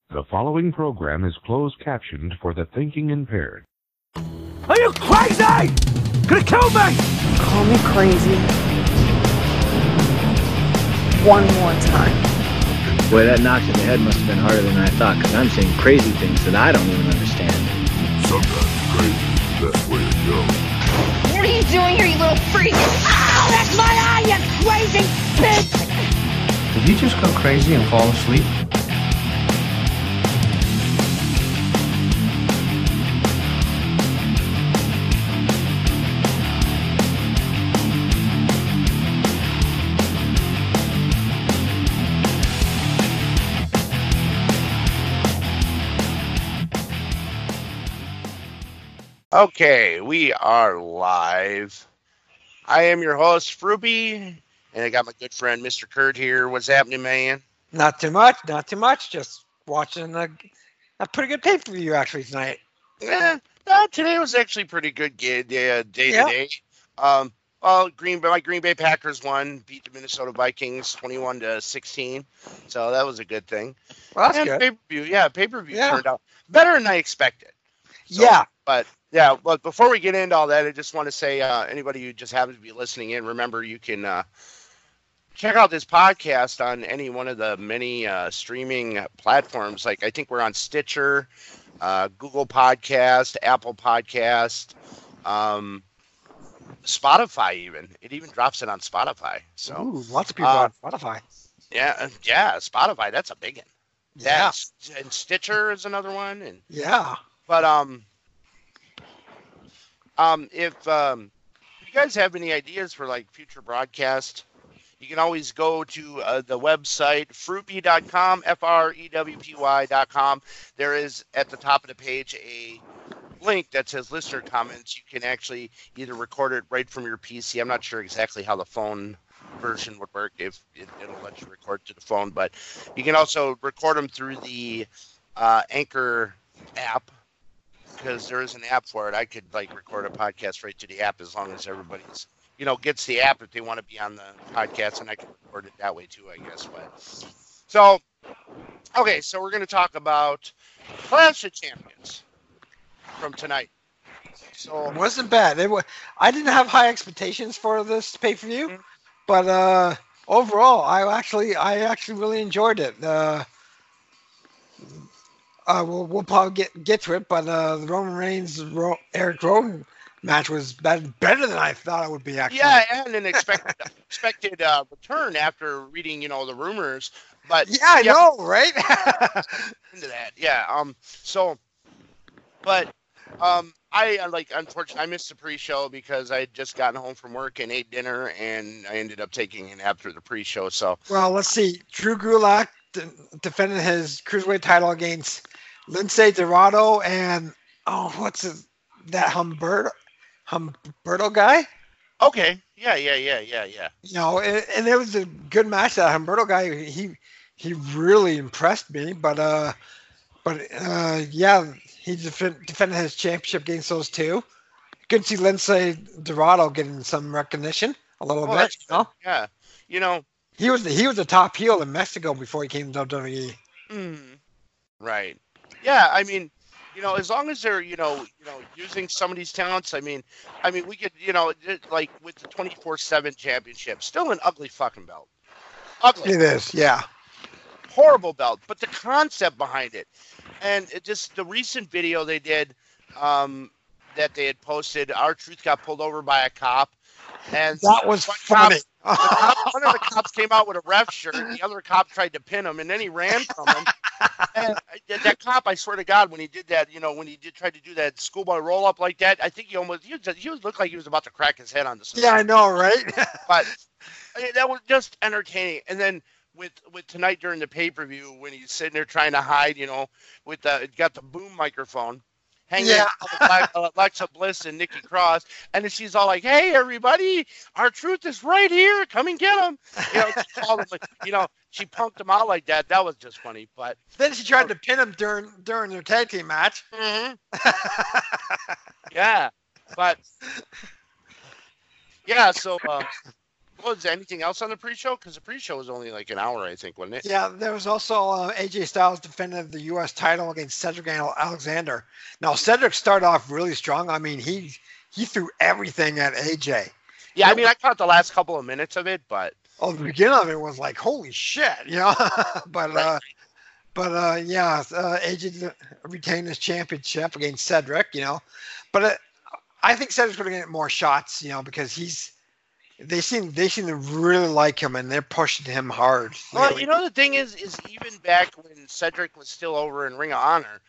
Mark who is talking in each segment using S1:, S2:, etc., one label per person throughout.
S1: The following program is closed captioned for the thinking impaired.
S2: Are you crazy? Gonna kill me?
S3: Call me crazy. One more time.
S4: Boy, that knock in the head must have been harder than I thought, because I'm saying crazy things that I don't even understand.
S5: Sometimes crazy is the best way to go.
S6: What are you doing here, you little freak? Ow, that's my eye, you crazy bitch!
S7: Did you just go crazy and fall asleep?
S8: Okay, we are live. I am your host, Fruby, and I got my good friend, Mr. Kurt here. What's happening, man?
S9: Not too much. Just watching a pretty good pay-per-view actually tonight.
S8: Yeah, today was actually pretty good day to day. Well, my Green Bay Packers won, beat the Minnesota Vikings 21-16, so that was a good thing.
S9: Well, that's good.
S8: Pay-per-view turned out better than I expected. So,
S9: yeah.
S8: But before we get into all that, I just want to say, anybody who just happens to be listening in, remember you can check out this podcast on any one of the many streaming platforms. Like I think we're on Stitcher, Google Podcast, Apple Podcast, Spotify even. It even drops it on Spotify. So
S9: ooh, lots of people on Spotify.
S8: Yeah, Spotify, that's a big one.
S9: Yeah.
S8: And Stitcher is another one. And
S9: yeah.
S8: But if you guys have any ideas for like future broadcast, you can always go to the website fruipy.com, FREWPY.com. There is at the top of the page a link that says listener comments. You can actually either record it right from your PC. I'm not sure exactly how the phone version would work, if it'll let you record to the phone, but you can also record them through the Anchor app. Because there is an app for it. I could like record a podcast right to the app as long as everybody's, gets the app if they want to be on the podcast, and I can record it that way too, I guess. But so we're going to talk about Clash of Champions from tonight. So
S9: it wasn't bad. I didn't have high expectations for this pay-per-view, but overall, I actually really enjoyed it. We'll probably get to it, but the Roman Reigns Eric Rowan match was better than I thought it would be. Actually,
S8: yeah, and an expected return after reading the rumors. But
S9: yeah, I know, right?
S8: into that, yeah. Unfortunately, I missed the pre-show because I had just gotten home from work and ate dinner, and I ended up taking a nap through the pre-show. So,
S9: well, let's see. Drew Gulak defended his cruiserweight title against Lince Dorado and that Humberto guy?
S8: Okay, yeah.
S9: And it was a good match. That Humberto guy, he really impressed me. But he defended his championship against those two. Good to see Lince Dorado getting some recognition a little bit.
S8: Yeah,
S9: he was the top heel in Mexico before he came to WWE.
S8: Right. Yeah, I mean, as long as they're, using some of these talents, I mean, we could, like with the 24/7 championship, still an ugly fucking belt. Ugly.
S9: It is, yeah.
S8: Horrible belt, but the concept behind it, and just the recent video they did, that they had posted, R-Truth got pulled over by a cop, and
S9: that was funny.
S8: One of the cops came out with a ref shirt, and the other cop tried to pin him, and then he ran from him. And that cop, I swear to God, when he did that, tried to do that schoolboy roll up like that, I think he looked like he was about to crack his head on the side.
S9: Yeah, I know, right?
S8: But that was just entertaining. And then with tonight during the pay-per-view, when he's sitting there trying to hide, got the boom microphone hanging out with Alexa Bliss and Nikki Cross, and then she's all like, "Hey, everybody, R-Truth is right here. Come and get him." She punked him out like that. That was just funny. But
S9: then she tried to pin him during their tag team match.
S8: Mm-hmm. Yeah, but yeah. So Was there anything else on the pre-show? Because the pre-show was only like an hour, I think, wasn't it?
S9: Yeah, there was also AJ Styles defended the U.S. title against Cedric Alexander. Now, Cedric started off really strong. I mean, he threw everything at AJ.
S8: Yeah, I mean, I caught the last couple of minutes of it, but...
S9: Oh, the beginning of it was like, holy shit, you know? But AJ retained his championship against Cedric, you know? But I think Cedric's going to get more shots, you know, because they seem to really like him, and they're pushing him hard.
S8: Well, you know, the thing is even back when Cedric was still over in Ring of Honor,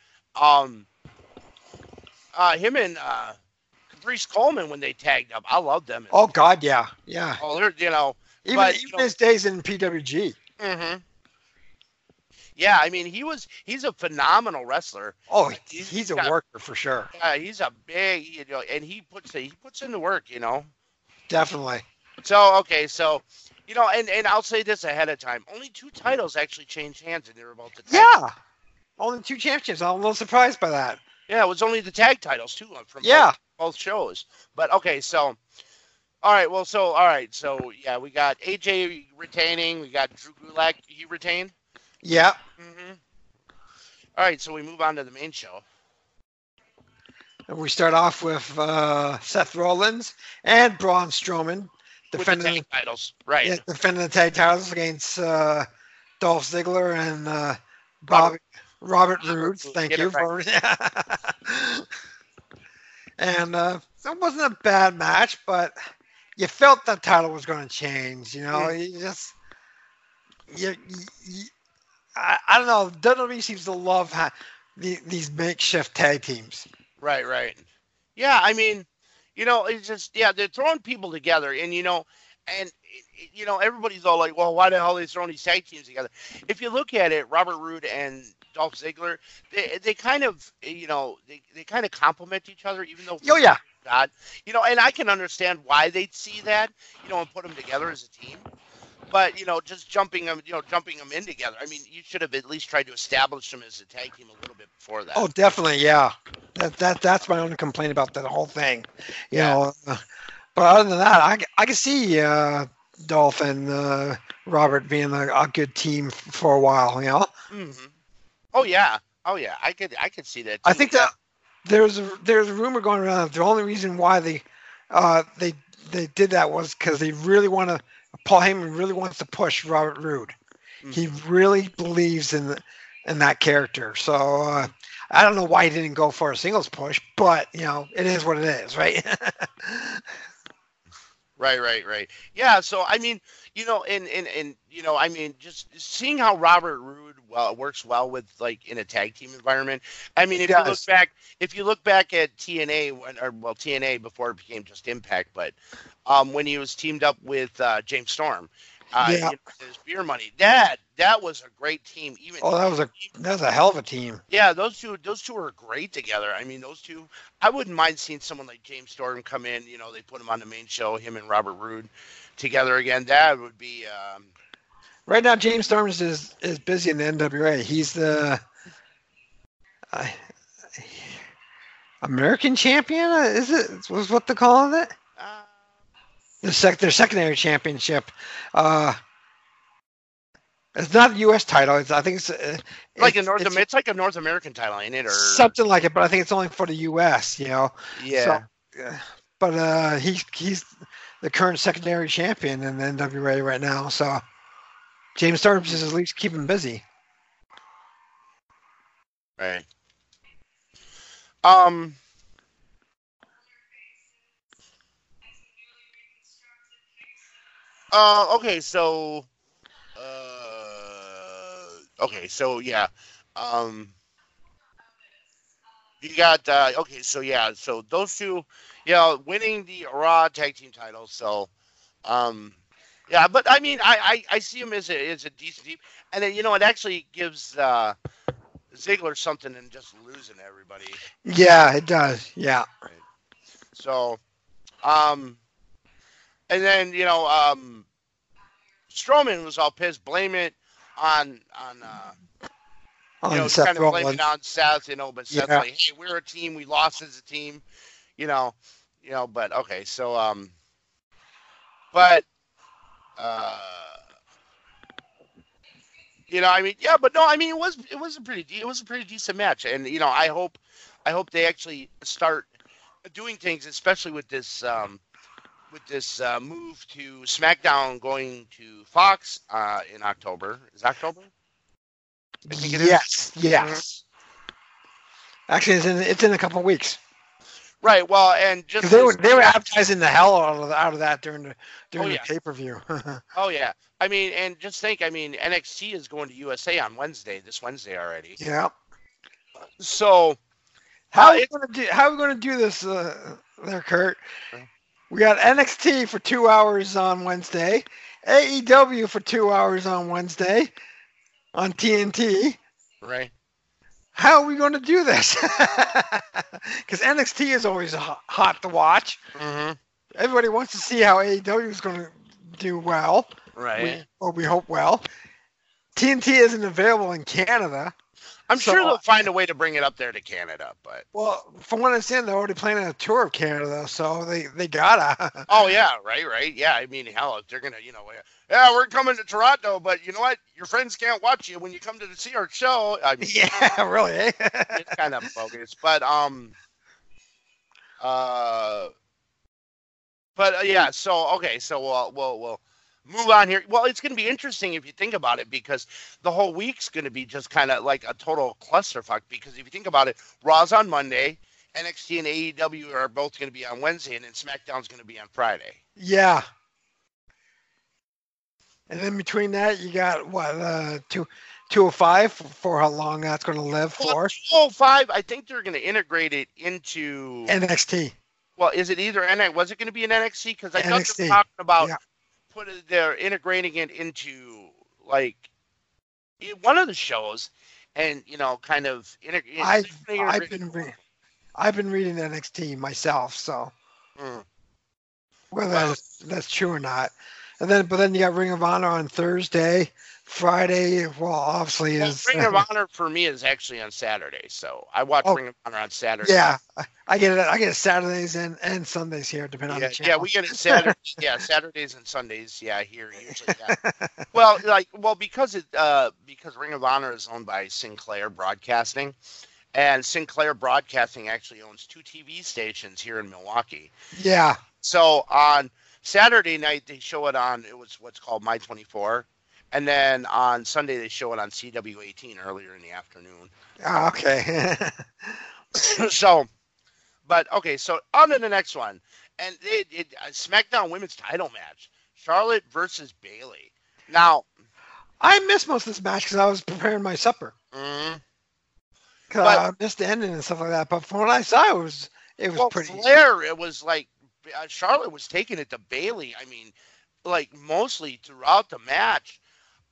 S8: him and Caprice Coleman, when they tagged up, I loved them.
S9: Oh God, yeah.
S8: Oh, they're, you know,
S9: even his days in PWG.
S8: Mm-hmm. Yeah, I mean, he's a phenomenal wrestler.
S9: Oh, he's a worker for sure.
S8: Yeah, he's a big, you know, and he puts in the work, you know.
S9: Definitely.
S8: So, okay, so, you know, and I'll say this ahead of time. Only 2 titles actually changed hands, and they were about to tag.
S9: Yeah. Only 2 championships. I'm a little surprised by that.
S8: Yeah, it was only the tag titles, too, from both shows. But, okay, so, all right, so, yeah, we got AJ retaining. We got Drew Gulak, he retained.
S9: Yeah.
S8: Mm-hmm. All right, so we move on to the main show.
S9: And we start off with Seth Rollins and Braun Strowman defending
S8: the tag titles, right? Yeah,
S9: defending the tag titles against Dolph Ziggler and Robert Roode. Thank you for. And it wasn't a bad match, but you felt the title was going to change. You know, I don't know. WWE seems to love these makeshift tag teams.
S8: Right. Yeah, I mean, you know, it's just, yeah, they're throwing people together, and, you know, everybody's all like, well, why the hell are they throwing these tag teams together? If you look at it, Robert Roode and Dolph Ziggler, they kind of, you know, they kind of complement each other, even though.
S9: Oh, yeah.
S8: God, you know, and I can understand why they'd see that, you know, and put them together as a team. But, you know, just jumping them in together. I mean, you should have at least tried to establish them as a tag team a little bit before that.
S9: Oh, definitely, yeah. That's my only complaint about that whole thing. You know, but other than that, I can see Dolph and Robert being a good team for a while. You know.
S8: Mm-hmm. Oh yeah. I could see that too.
S9: I think that there's a rumor going around. The only reason why they did that was because they really want to. Paul Heyman really wants to push Robert Roode. Mm-hmm. He really believes in that character. So I don't know why he didn't go for a singles push, but you know, it is what it is, right?
S8: Right. Yeah. So I mean, you know, and you know, I mean, just seeing how Robert Roode works well with, like, in a tag team environment. I mean, if you look back at TNA TNA before it became just Impact, but when he was teamed up with James Storm, you know, his Beer Money, that was a great team.
S9: That was a hell of a team.
S8: Yeah, those two were great together. I mean, those two, I wouldn't mind seeing someone like James Storm come in. You know, they put him on the main show, him and Robert Roode together again. That would be.
S9: Right now, James Storm is busy in the NWA. He's the American champion. Is it? Was what they call it? Their secondary championship. It's not a U.S. title. I think it's
S8: like it's like a North American title, ain't it? Or
S9: something like it, but I think it's only for the U.S. You know.
S8: Yeah.
S9: So, but he's the current secondary champion in the NWA right now. So James Storm is at least keeping busy.
S8: Right. Okay, so yeah. You got so those two, winning the Raw tag team titles. So yeah, but I mean, I see him as a decent team, and then, you know, it actually gives Ziggler something in just losing to everybody.
S9: Yeah, it does. Yeah.
S8: Right. So, and then, you know, Strowman was all pissed, blame it on you know,
S9: Seth
S8: kind of blame
S9: Rollins.
S8: it on Seth, you know, but Seth's like, hey, we're a team, we lost as a team, you know, but okay, so but You know, I mean, yeah, but no, I mean, it was a pretty decent match, and you know, I hope they actually start doing things, especially with this move to SmackDown going to Fox in October. Is October? I think it is.
S9: Yes. Actually, it's in a couple of weeks.
S8: Right. Well, and just
S9: they were advertising the hell out of that during the pay-per-view.
S8: Oh yeah. I mean, and just think. I mean, NXT is going to USA on this Wednesday already.
S9: Yeah.
S8: So
S9: how are we going to do this, there, Kurt? We got NXT for 2 hours on Wednesday, AEW for 2 hours on Wednesday, on TNT.
S8: Right.
S9: How are we going to do this? Because NXT is always hot to watch.
S8: Mm-hmm.
S9: Everybody wants to see how AEW is going to do well.
S8: Right.
S9: We hope well. TNT isn't available in Canada.
S8: I'm sure they'll find a way to bring it up there to Canada, but
S9: from what I understand, they're already planning a tour of Canada, so they gotta.
S8: Oh yeah, right. Yeah, I mean, hell, if they're gonna, yeah, we're coming to Toronto, but you know what? Your friends can't watch you when you come to see our show. I mean,
S9: yeah, really.
S8: It's kind of bogus, but yeah. So okay, so we'll move on here. Well, it's going to be interesting if you think about it, because the whole week's going to be just kind of like a total clusterfuck. Because if you think about it, Raw's on Monday, NXT and AEW are both going to be on Wednesday, and then SmackDown's going to be on Friday.
S9: Yeah. And then between that, you got what 205 for how long that's going to live for.
S8: 205, I think they're going to integrate it into
S9: NXT.
S8: Well, is it either was it going to be an NXT? Because I thought they were talking about. Yeah. They're integrating it into like one of the shows, and kind of
S9: I've been reading NXT myself, so whether that's true or not. And then you got Ring of Honor on Thursday, Friday. Well, obviously is
S8: Ring of Honor for me is actually on Saturday, so I watch Ring of Honor on Saturday.
S9: Yeah, I get it Saturdays and Sundays here, depending on the channel.
S8: Yeah, we get it Saturdays. Yeah, Saturdays and Sundays. Yeah, here usually. Yeah. because Ring of Honor is owned by Sinclair Broadcasting, and Sinclair Broadcasting actually owns 2 TV stations here in Milwaukee.
S9: Yeah.
S8: So on Saturday night they show it on what's called My 24. And then on Sunday, they show it on CW18 earlier in the afternoon.
S9: Oh, okay.
S8: So on to the next one. And SmackDown Women's title match. Charlotte versus Bayley. Now,
S9: I missed most of this match because I was preparing my supper.
S8: Mm-hmm.
S9: Because I missed the ending and stuff like that. But from what I saw, it was pretty.
S8: Flair, it was like Charlotte was taking it to Bayley. I mean, like mostly throughout the match.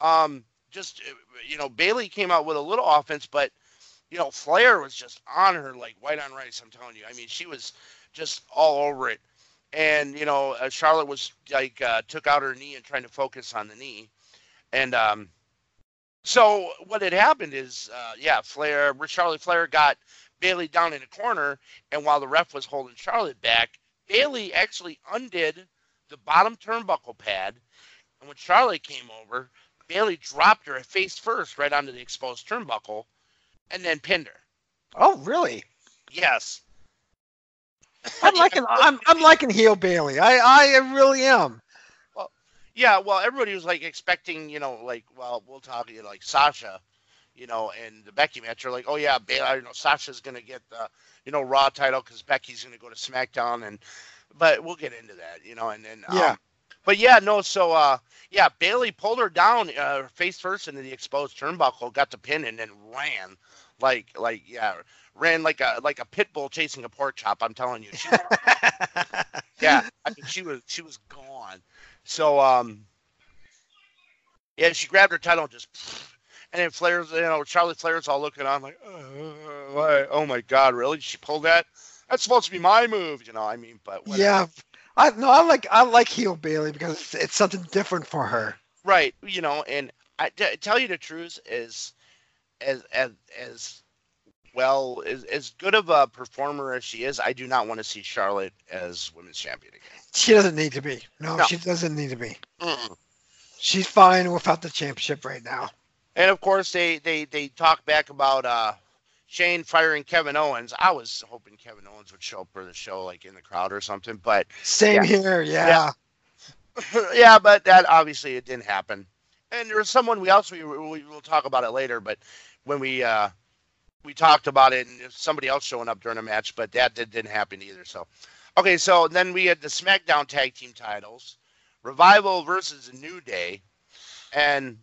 S8: Bayley came out with a little offense, but Flair was just on her like white on rice. I'm telling you. I mean, she was just all over it, and Charlotte was like took out her knee and trying to focus on the knee, and so what had happened is Charlotte Flair got Bayley down in a corner, and while the ref was holding Charlotte back, Bayley actually undid the bottom turnbuckle pad, and when Charlotte came over, Bayley dropped her face first right onto the exposed turnbuckle, and then pinned her.
S9: Oh, really?
S8: Yes.
S9: I'm liking heel Bayley. I really am.
S8: Well, yeah. Well, everybody was like expecting, we'll talk, like Sasha, and the Becky match. Are like, oh yeah, Bayley. Sasha's gonna get the, Raw title because Becky's gonna go to SmackDown, but we'll get into that, and then
S9: yeah.
S8: But yeah, no, so Bayley pulled her down face first into the exposed turnbuckle, got the pin, and then ran like a pit bull chasing a pork chop. I'm telling you, she was gone. So she grabbed her title and just, and then Flair's, Charlotte Flair's all looking on like, oh my God, really? She pulled that? That's supposed to be my move, but whatever.
S9: Yeah. I like heel Bayley because it's something different for her.
S8: Right, and I tell you the truth, is as good of a performer as she is, I do not want to see Charlotte as women's champion again.
S9: She doesn't need to be. No. She doesn't need to be. She's fine without the championship right now.
S8: And of course, they talk back about Shane firing Kevin Owens. I was hoping Kevin Owens would show up for the show, like in the crowd or something. But
S9: Same here, yeah.
S8: yeah, but that obviously it didn't happen. And there was someone we will talk about it later. But when we talked about it, and somebody else showing up during a match, but that didn't happen either. So, okay, so then we had the SmackDown Tag Team titles, Revival versus New Day, and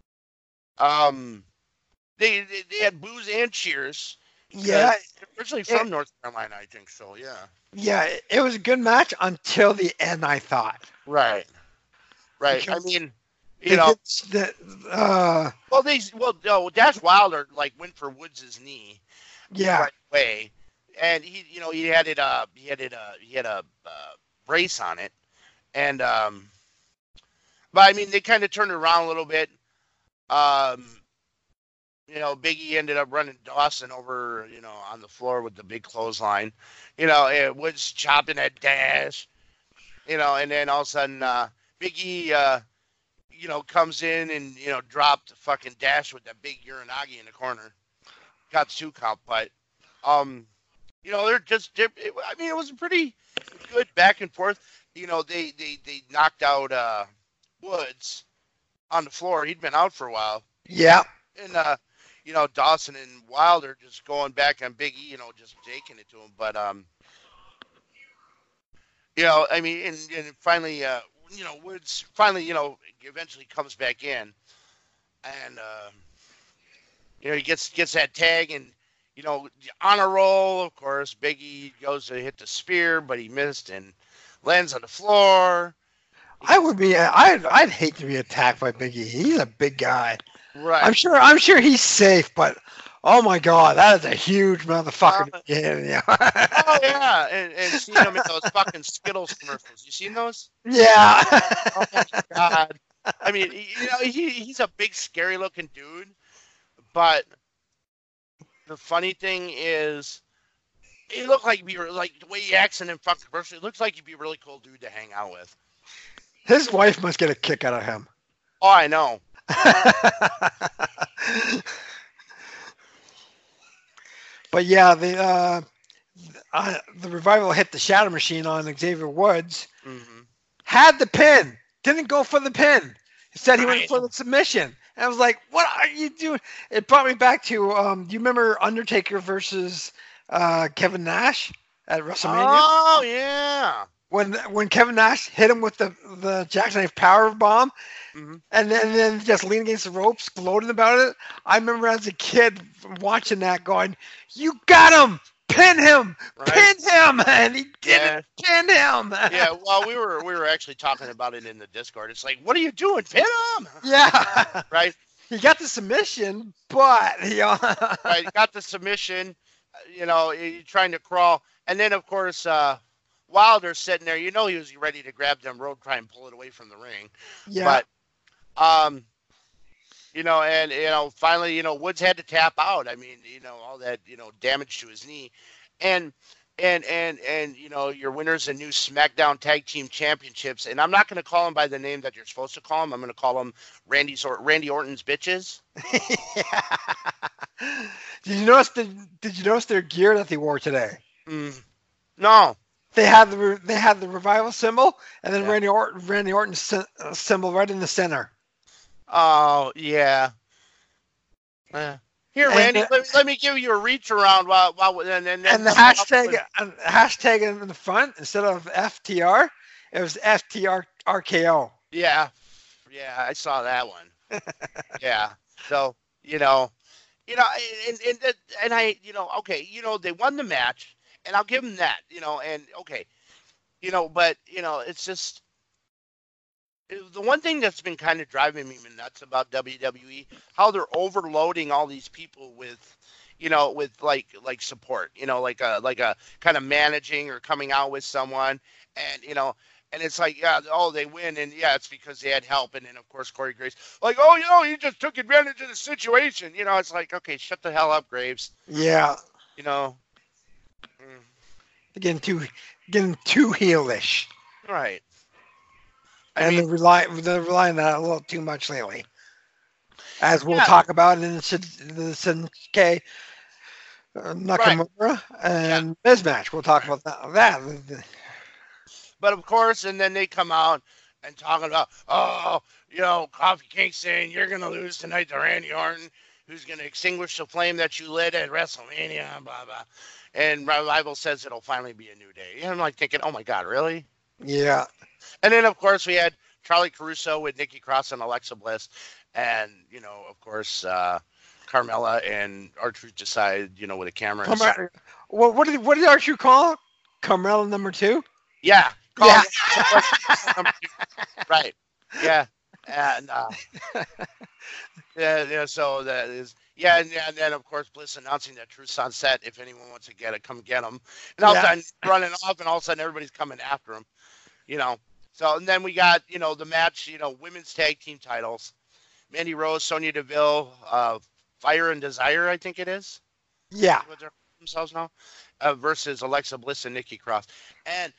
S8: they had boos and cheers.
S9: Yeah.
S8: Originally from North Carolina, I think so. Yeah.
S9: Yeah, it was a good match until the end, I thought.
S8: Right. Because, I mean, Dash Wilder went for Woods' knee.
S9: Yeah.
S8: Right away, and he had a brace on it, and but I mean they kind of turned it around a little bit. Big E ended up running Dawson over, on the floor with the big clothesline. Woods chopping at Dash, and then all of a sudden, Big E, comes in and, dropped fucking Dash with that big Uranagi in the corner. Got the 2 count, but, it was a pretty good back and forth. They knocked out Woods on the floor. He'd been out for a while.
S9: Yeah.
S8: And, Dawson and Wilder just going back on Big E, just taking it to him. But, I mean, and finally, Woods finally, eventually comes back in. And, he gets that tag and, on a roll, of course, Big E goes to hit the spear, but he missed and lands on the floor.
S9: I'd hate to be attacked by Big E. He's a big guy.
S8: Right.
S9: I'm sure he's safe, but oh my God, that is a huge motherfucker.
S8: Oh yeah, and seeing him in those fucking Skittles commercials. You seen those?
S9: Yeah.
S8: Oh my God. I mean, he's a big, scary looking dude, but the funny thing is, he looked like the way he acts in fucking commercial. It looks like he'd be a really cool dude to hang out with.
S9: His wife must get a kick out of him.
S8: Oh, I know.
S9: But yeah, the Revival hit the Shadow Machine on Xavier Woods.
S8: Mm-hmm.
S9: Had the pin, didn't go for the pin. Instead, he went for the submission. And I was like, "What are you doing?" It brought me back to do you remember Undertaker versus Kevin Nash at WrestleMania?
S8: Oh yeah.
S9: When Kevin Nash hit him with the jackknife power bomb,
S8: mm-hmm.
S9: and then just leaning against the ropes, gloating about it. I remember as a kid watching that, going, "You got him! Pin him!
S8: Right.
S9: Pin him!" And he didn't pin him.
S8: Yeah, well, we were actually talking about it in the Discord. It's like, what are you doing? Pin him!
S9: Yeah.
S8: Right.
S9: He got the submission, but
S8: right, got the submission. He's trying to crawl, and then of course. Wilder sitting there, he was ready to grab them rope, try and pull it away from the ring.
S9: Yeah.
S8: But, finally, Woods had to tap out. I mean, all that, damage to his knee. And your winners and new SmackDown Tag Team Championships. And I'm not going to call them by the name that you're supposed to call them. I'm going to call them Randy Orton's bitches.
S9: Did you notice their gear that they wore today?
S8: No.
S9: They had the Revival symbol, and then Randy Orton's symbol right in the center.
S8: Oh yeah. Here, Randy, let me give you a reach around while and
S9: the hashtag in the front instead of FTR, it was FTRKO.
S8: Yeah, I saw that one. Yeah, so and I okay, they won the match. And I'll give them that, and okay, but it's just the one thing that's been kind of driving me nuts about WWE, how they're overloading all these people with, with like support, like a kind of managing or coming out with someone, and and it's like, they win, and it's because they had help, and then of course Corey Graves, he just took advantage of the situation, it's like, okay, shut the hell up, Graves.
S9: Yeah. Getting too heelish.
S8: Right.
S9: And
S8: mean,
S9: they're relying on that a little too much lately. As we'll talk about in the Shinsuke Nakamura and Miz match. We'll talk about that.
S8: But of course, and then they come out and talking about, oh, Kofi Kingston, you're going to lose tonight to Randy Orton, who's going to extinguish the flame that you lit at WrestleMania, blah, blah. And Revival says it'll finally be a new day. And I'm like thinking, oh my God, really?
S9: Yeah.
S8: And then, of course, we had Charlie Caruso with Nikki Cross and Alexa Bliss. And, of course, Carmella and R-Truth decide, with a camera.
S9: Well, what did R-Truth call Carmella number 2?
S8: Yeah.
S9: Yeah.
S8: Right. Yeah. And so that is and then of course Bliss announcing that Truth's on set. If anyone wants to get it, come get him. And all of a sudden running off, and all of a sudden everybody's coming after him. So and then we got the match. Women's tag team titles. Mandy Rose, Sonya Deville, Fire and Desire, I think it is.
S9: Yeah.
S8: What they're themselves now, versus Alexa Bliss and Nikki Cross. And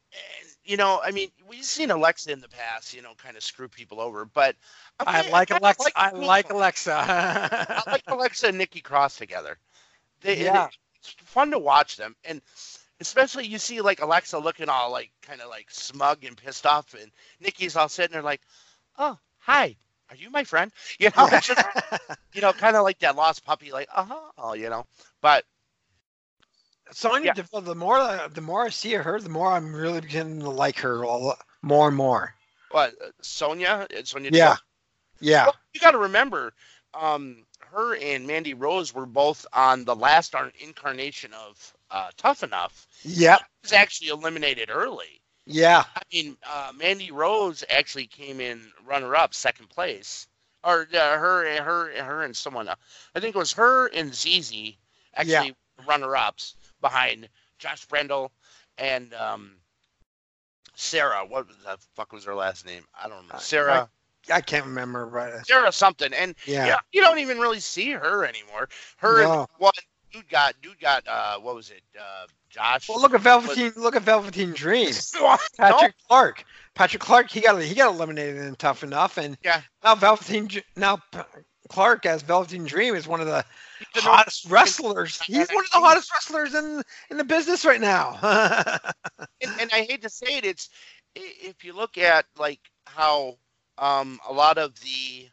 S8: we've seen Alexa in the past, kind of screw people over, but
S9: I like Alexa. I like Alexa.
S8: I like Alexa and Nikki Cross together. It's fun to watch them, and especially you see like Alexa looking all like kind of like smug and pissed off, and Nikki's all sitting there like, "Oh, hi, are you my friend?" It's just, kind of like that lost puppy, like, but.
S9: Sonya Deville, the more I see her, the more I'm really beginning to like her more and more.
S8: What, Sonya Deville?
S9: Yeah.
S8: Well, you got to remember, her and Mandy Rose were both on the last incarnation of Tough Enough.
S9: Yeah.
S8: She was actually eliminated early.
S9: Yeah.
S8: I mean, Mandy Rose actually came in runner-up, second place, or her and someone else. I think it was her and ZZ actually runner-ups. Behind Josh Brendel and Sarah. What the fuck was her last name? I don't know. Sarah.
S9: I can't remember, but
S8: Sarah something. And you don't even really see her anymore. Her dude got what was it? Josh.
S9: Well, look at Velveteen Dream. Patrick Clark. Patrick Clark. He got eliminated in Tough Enough, and now Clark as Velveteen Dream is one of the hottest wrestlers. He's one of the hottest wrestlers in the business right now.
S8: and I hate to say it, it's if you look at like how a lot of the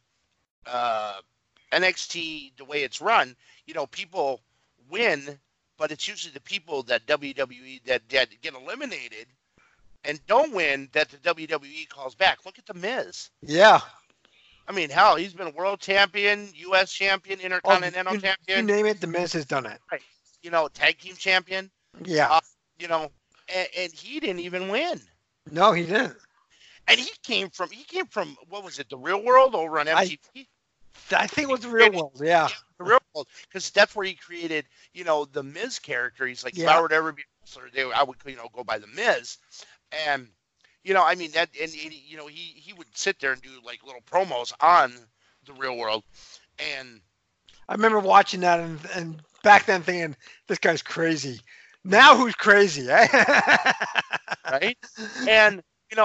S8: NXT, the way it's run, people win, but it's usually the people that WWE that get eliminated and don't win that the WWE calls back. Look at The Miz.
S9: Yeah.
S8: I mean, hell, he's been world champion, U.S. champion, intercontinental champion.
S9: You name it, The Miz has done it.
S8: Right. Tag team champion.
S9: Yeah.
S8: And he didn't even win.
S9: No, he didn't.
S8: And he came from what was it, The Real World over on MTV?
S9: I think it was The Real World, yeah.
S8: The Real World, because that's where he created, the Miz character. He's like, if I were to ever be a wrestler, I would, go by The Miz. And that, and he would sit there and do like little promos on The Real World, and
S9: I remember watching that and back then thinking this guy's crazy. Now who's crazy, eh?
S8: Right? And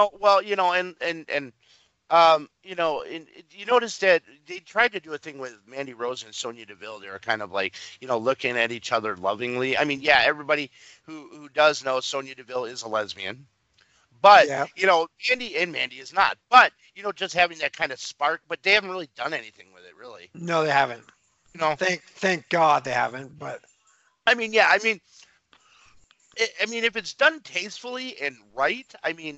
S8: you notice that they tried to do a thing with Mandy Rose and Sonya Deville. They were kind of like looking at each other lovingly. I mean, everybody who does know Sonya Deville is a lesbian. But, Mandy is not. But, just having that kind of spark. But they haven't really done anything with it, really.
S9: No, they haven't. Thank God they haven't. But
S8: if it's done tastefully and right,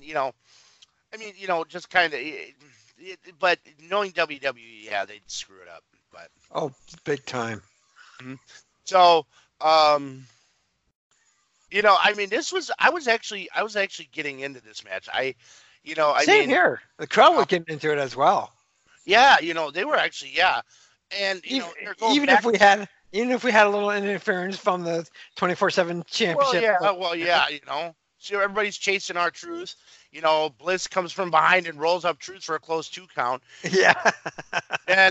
S8: just kind of. But knowing WWE, they'd screw it up. But
S9: big time.
S8: Mm-hmm. So, this was. I was actually getting into this match.
S9: Same here. The crowd was getting into it as well.
S8: Yeah, they were actually, and
S9: even if we had a little interference from the 24/7 championship.
S8: So everybody's chasing R-Truth. Bliss comes from behind and rolls up Truth for a close 2 count.
S9: Yeah.
S8: And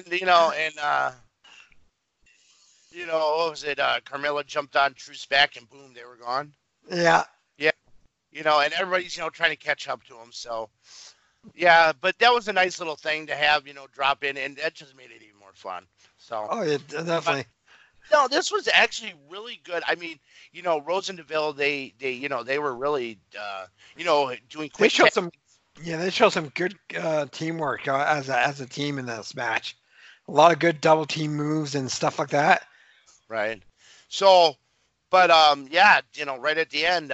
S8: what was it? Carmella jumped on Truth's back and boom, they were gone.
S9: Yeah.
S8: Yeah. And everybody's, trying to catch up to him. So, Yeah, but that was a nice little thing to have, drop in, and that just made it even more fun. So.
S9: Oh, yeah, definitely.
S8: No, this was actually really good. I mean, Rose and DeVille, they were really, doing quick.
S9: They showed some good teamwork as a team in this match. A lot of good double team moves and stuff like that.
S8: Right. So, but right at the end,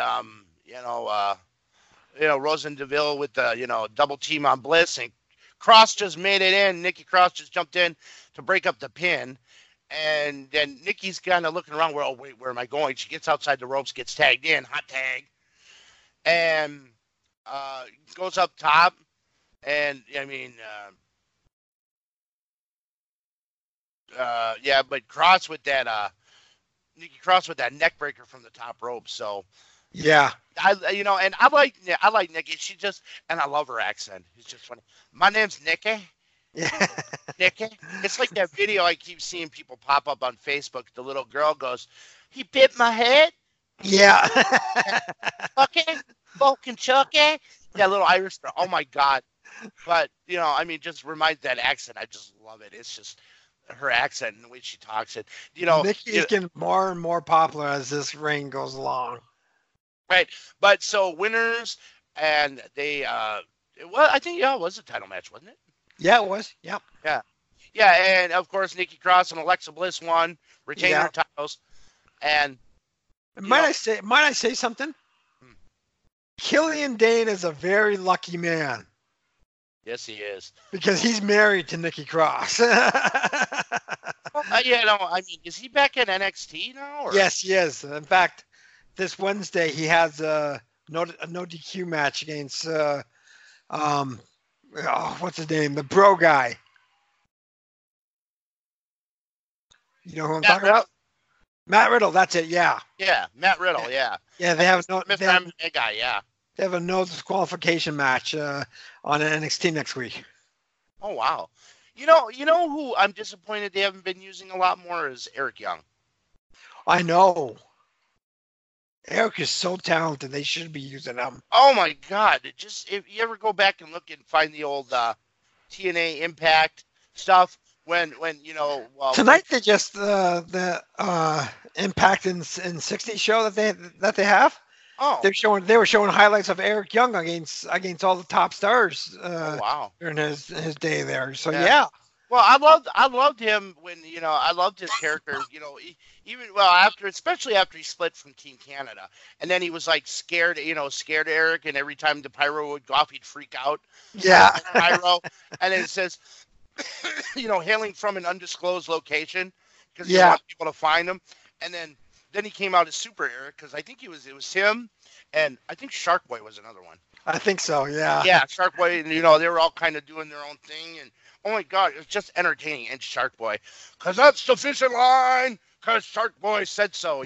S8: Rose and DeVille with the double team on Bliss, and Cross just made it in. Nikki Cross just jumped in to break up the pin. And then Nikki's kind of looking around. Well, wait, where am I going? She gets outside the ropes, gets tagged in, hot tag, and goes up top. And I mean, but Cross with that, Nikki Cross with that neck breaker from the top rope. So
S9: yeah,
S8: and I like Nikki. She just, and I love her accent. It's just funny. My name's Nikki.
S9: Yeah.
S8: Nikki. It's like that video I keep seeing people pop up on Facebook. The little girl goes, "He bit my head."
S9: Yeah.
S8: Okay. Fucking Chucky. That little Irish girl. Oh my God. But just reminds that accent. I just love it. It's just her accent and the way she talks it.
S9: Nikki's getting more and more popular as this reign goes along.
S8: Right. But so winners, and they I think it was a title match, wasn't it?
S9: Yeah, it was. Yep.
S8: Yeah. Yeah, and of course Nikki Cross and Alexa Bliss won, retained their titles. And
S9: might I say something? Killian Dane is a very lucky man.
S8: Yes, he is.
S9: Because he's married to Nikki Cross.
S8: Is he back in NXT now? Or?
S9: Yes, he is. In fact, this Wednesday he has a no DQ match against what's his name? The Bro guy. You know who I'm talking about? Matt Riddle. That's it. Yeah.
S8: Yeah, Matt Riddle. Yeah.
S9: Yeah, they have
S8: Mr. MMA guy. Yeah.
S9: They have a no disqualification match on NXT next week.
S8: Oh wow. You know who I'm disappointed they haven't been using a lot more is Eric Young.
S9: I know. Eric is so talented. They should be using him.
S8: Oh my God! If you ever go back and look and find the old TNA Impact stuff, when
S9: tonight they just the Impact in 60 show that they have.
S8: Oh,
S9: they were showing highlights of Eric Young against all the top stars.
S8: Wow!
S9: During his day there. So yeah.
S8: Well, I loved him when I loved his character. Especially after he split from Team Canada, and then he was like scared of Eric, and every time the pyro would go off, he'd freak out.
S9: Yeah.
S8: Pyro, and it says, hailing from an undisclosed location because he wants people to find him, and then he came out as Super Eric because I think it was him, and I think Shark Boy was another one.
S9: I think so. Yeah.
S8: Yeah, Shark Boy, and they were all kind of doing their own thing, and oh my God, it was just entertaining. And Shark Boy, because that's the fishing line, because Shark Boy said so,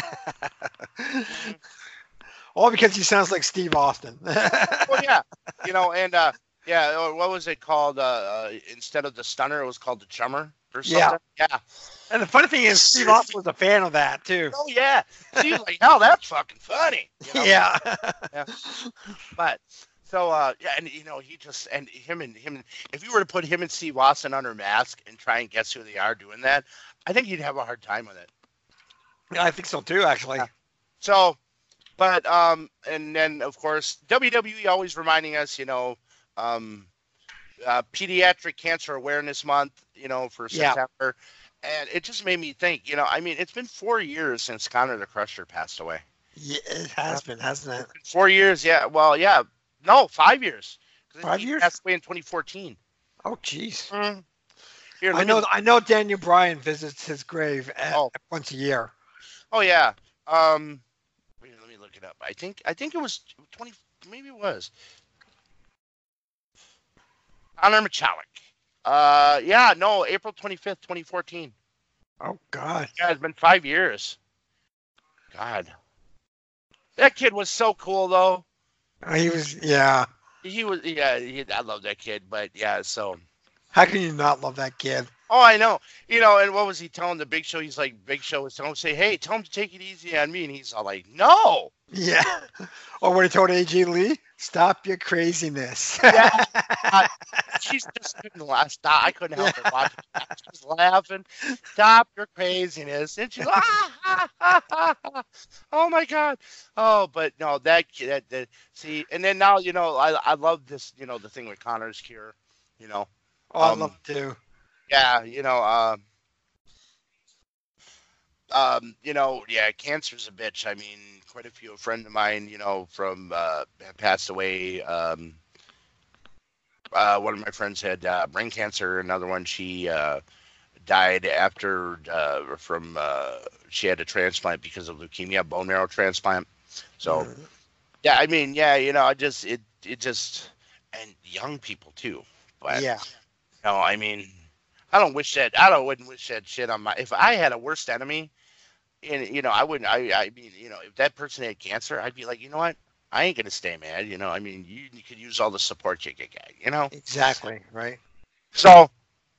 S9: All because he sounds like Steve Austin.
S8: Well, yeah, or what was it called? Instead of the Stunner, it was called the Chummer or something. Yeah.
S9: And the funny thing is, Steve Austin was a fan of that too.
S8: Oh yeah, he was like, "Hell, that's fucking funny."
S9: Yeah.
S8: But. So and he just and him if you were to put him and Steve Austin under mask and try and guess who they are doing that, I think you'd have a hard time with it.
S9: Yeah, I think so too, actually.
S8: Yeah. So, but and then of course WWE always reminding us, Pediatric Cancer Awareness Month, for September, and it just made me think, it's been 4 years since Connor the Crusher passed away.
S9: Yeah, it has been, hasn't it?
S8: 4 years, yeah. Well, yeah. No, 5 years.
S9: 5 years?
S8: He passed away in 2014.
S9: Oh, jeez.
S8: Mm-hmm.
S9: Here, I know Daniel Bryan visits his grave once a year.
S8: Oh yeah. Let me look it up. I think it was 20. Maybe it was. Honor Machalik. April 25th, 2014.
S9: Oh God.
S8: Yeah, it's been 5 years. God. That kid was so cool though.
S9: He was, yeah.
S8: He was, yeah. I love that kid, but yeah. So,
S9: how can you not love that kid?
S8: Oh, I know. And what was he telling the Big Show? He's like, Big Show was telling him, "Hey, tell him to take it easy on me," and he's all like, "No,
S9: Yeah. Or when he told AJ Lee, "Stop your craziness."
S8: Yeah. She's just couldn't laugh. Stop. I couldn't help but watch it. She's laughing. Stop your craziness. And she's oh my God. Oh, but no, that see, and then now, I love this, the thing with Connor's cure,
S9: Oh, I love it too.
S8: Yeah, yeah, cancer's a bitch. I mean, quite a few, a friend of mine, from passed away. One of my friends had brain cancer. Another one, she died after she had a transplant because of leukemia, bone marrow transplant. So, yeah, I mean, yeah, it just and young people too. But
S9: yeah,
S8: I mean, I wouldn't wish that shit on if I had a worst enemy. And I wouldn't. I mean, if that person had cancer, I'd be like, you know what? I ain't gonna stay mad. I mean, you could use all the support you could get.
S9: Exactly right.
S8: So,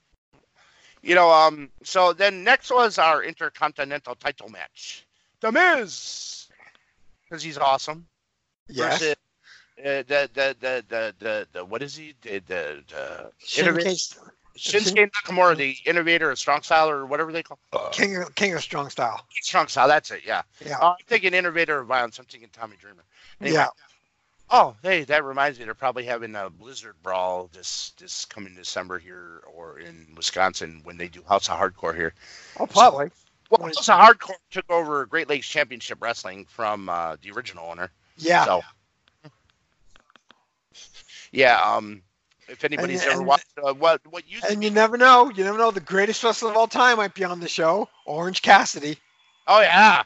S8: so then next was our Intercontinental title match, The Miz, because he's awesome.
S9: Yes.
S8: Versus, the what is he? The Shinsuke Nakamura, the innovator of strong style, or whatever they call
S9: King of strong style.
S8: Strong style, that's it. Yeah. I'm thinking innovator of violence. I'm thinking Tommy Dreamer. Anyway,
S9: yeah.
S8: Oh, hey, that reminds me. They're probably having a Blizzard Brawl this coming December here, or in Wisconsin when they do House of Hardcore here.
S9: Oh, probably.
S8: Well, House of Hardcore took over Great Lakes Championship Wrestling from the original owner.
S9: Yeah.
S8: So, yeah. If anybody's ever watched what used to
S9: and you never know, the greatest wrestler of all time might be on the show, Orange Cassidy.
S8: Oh yeah.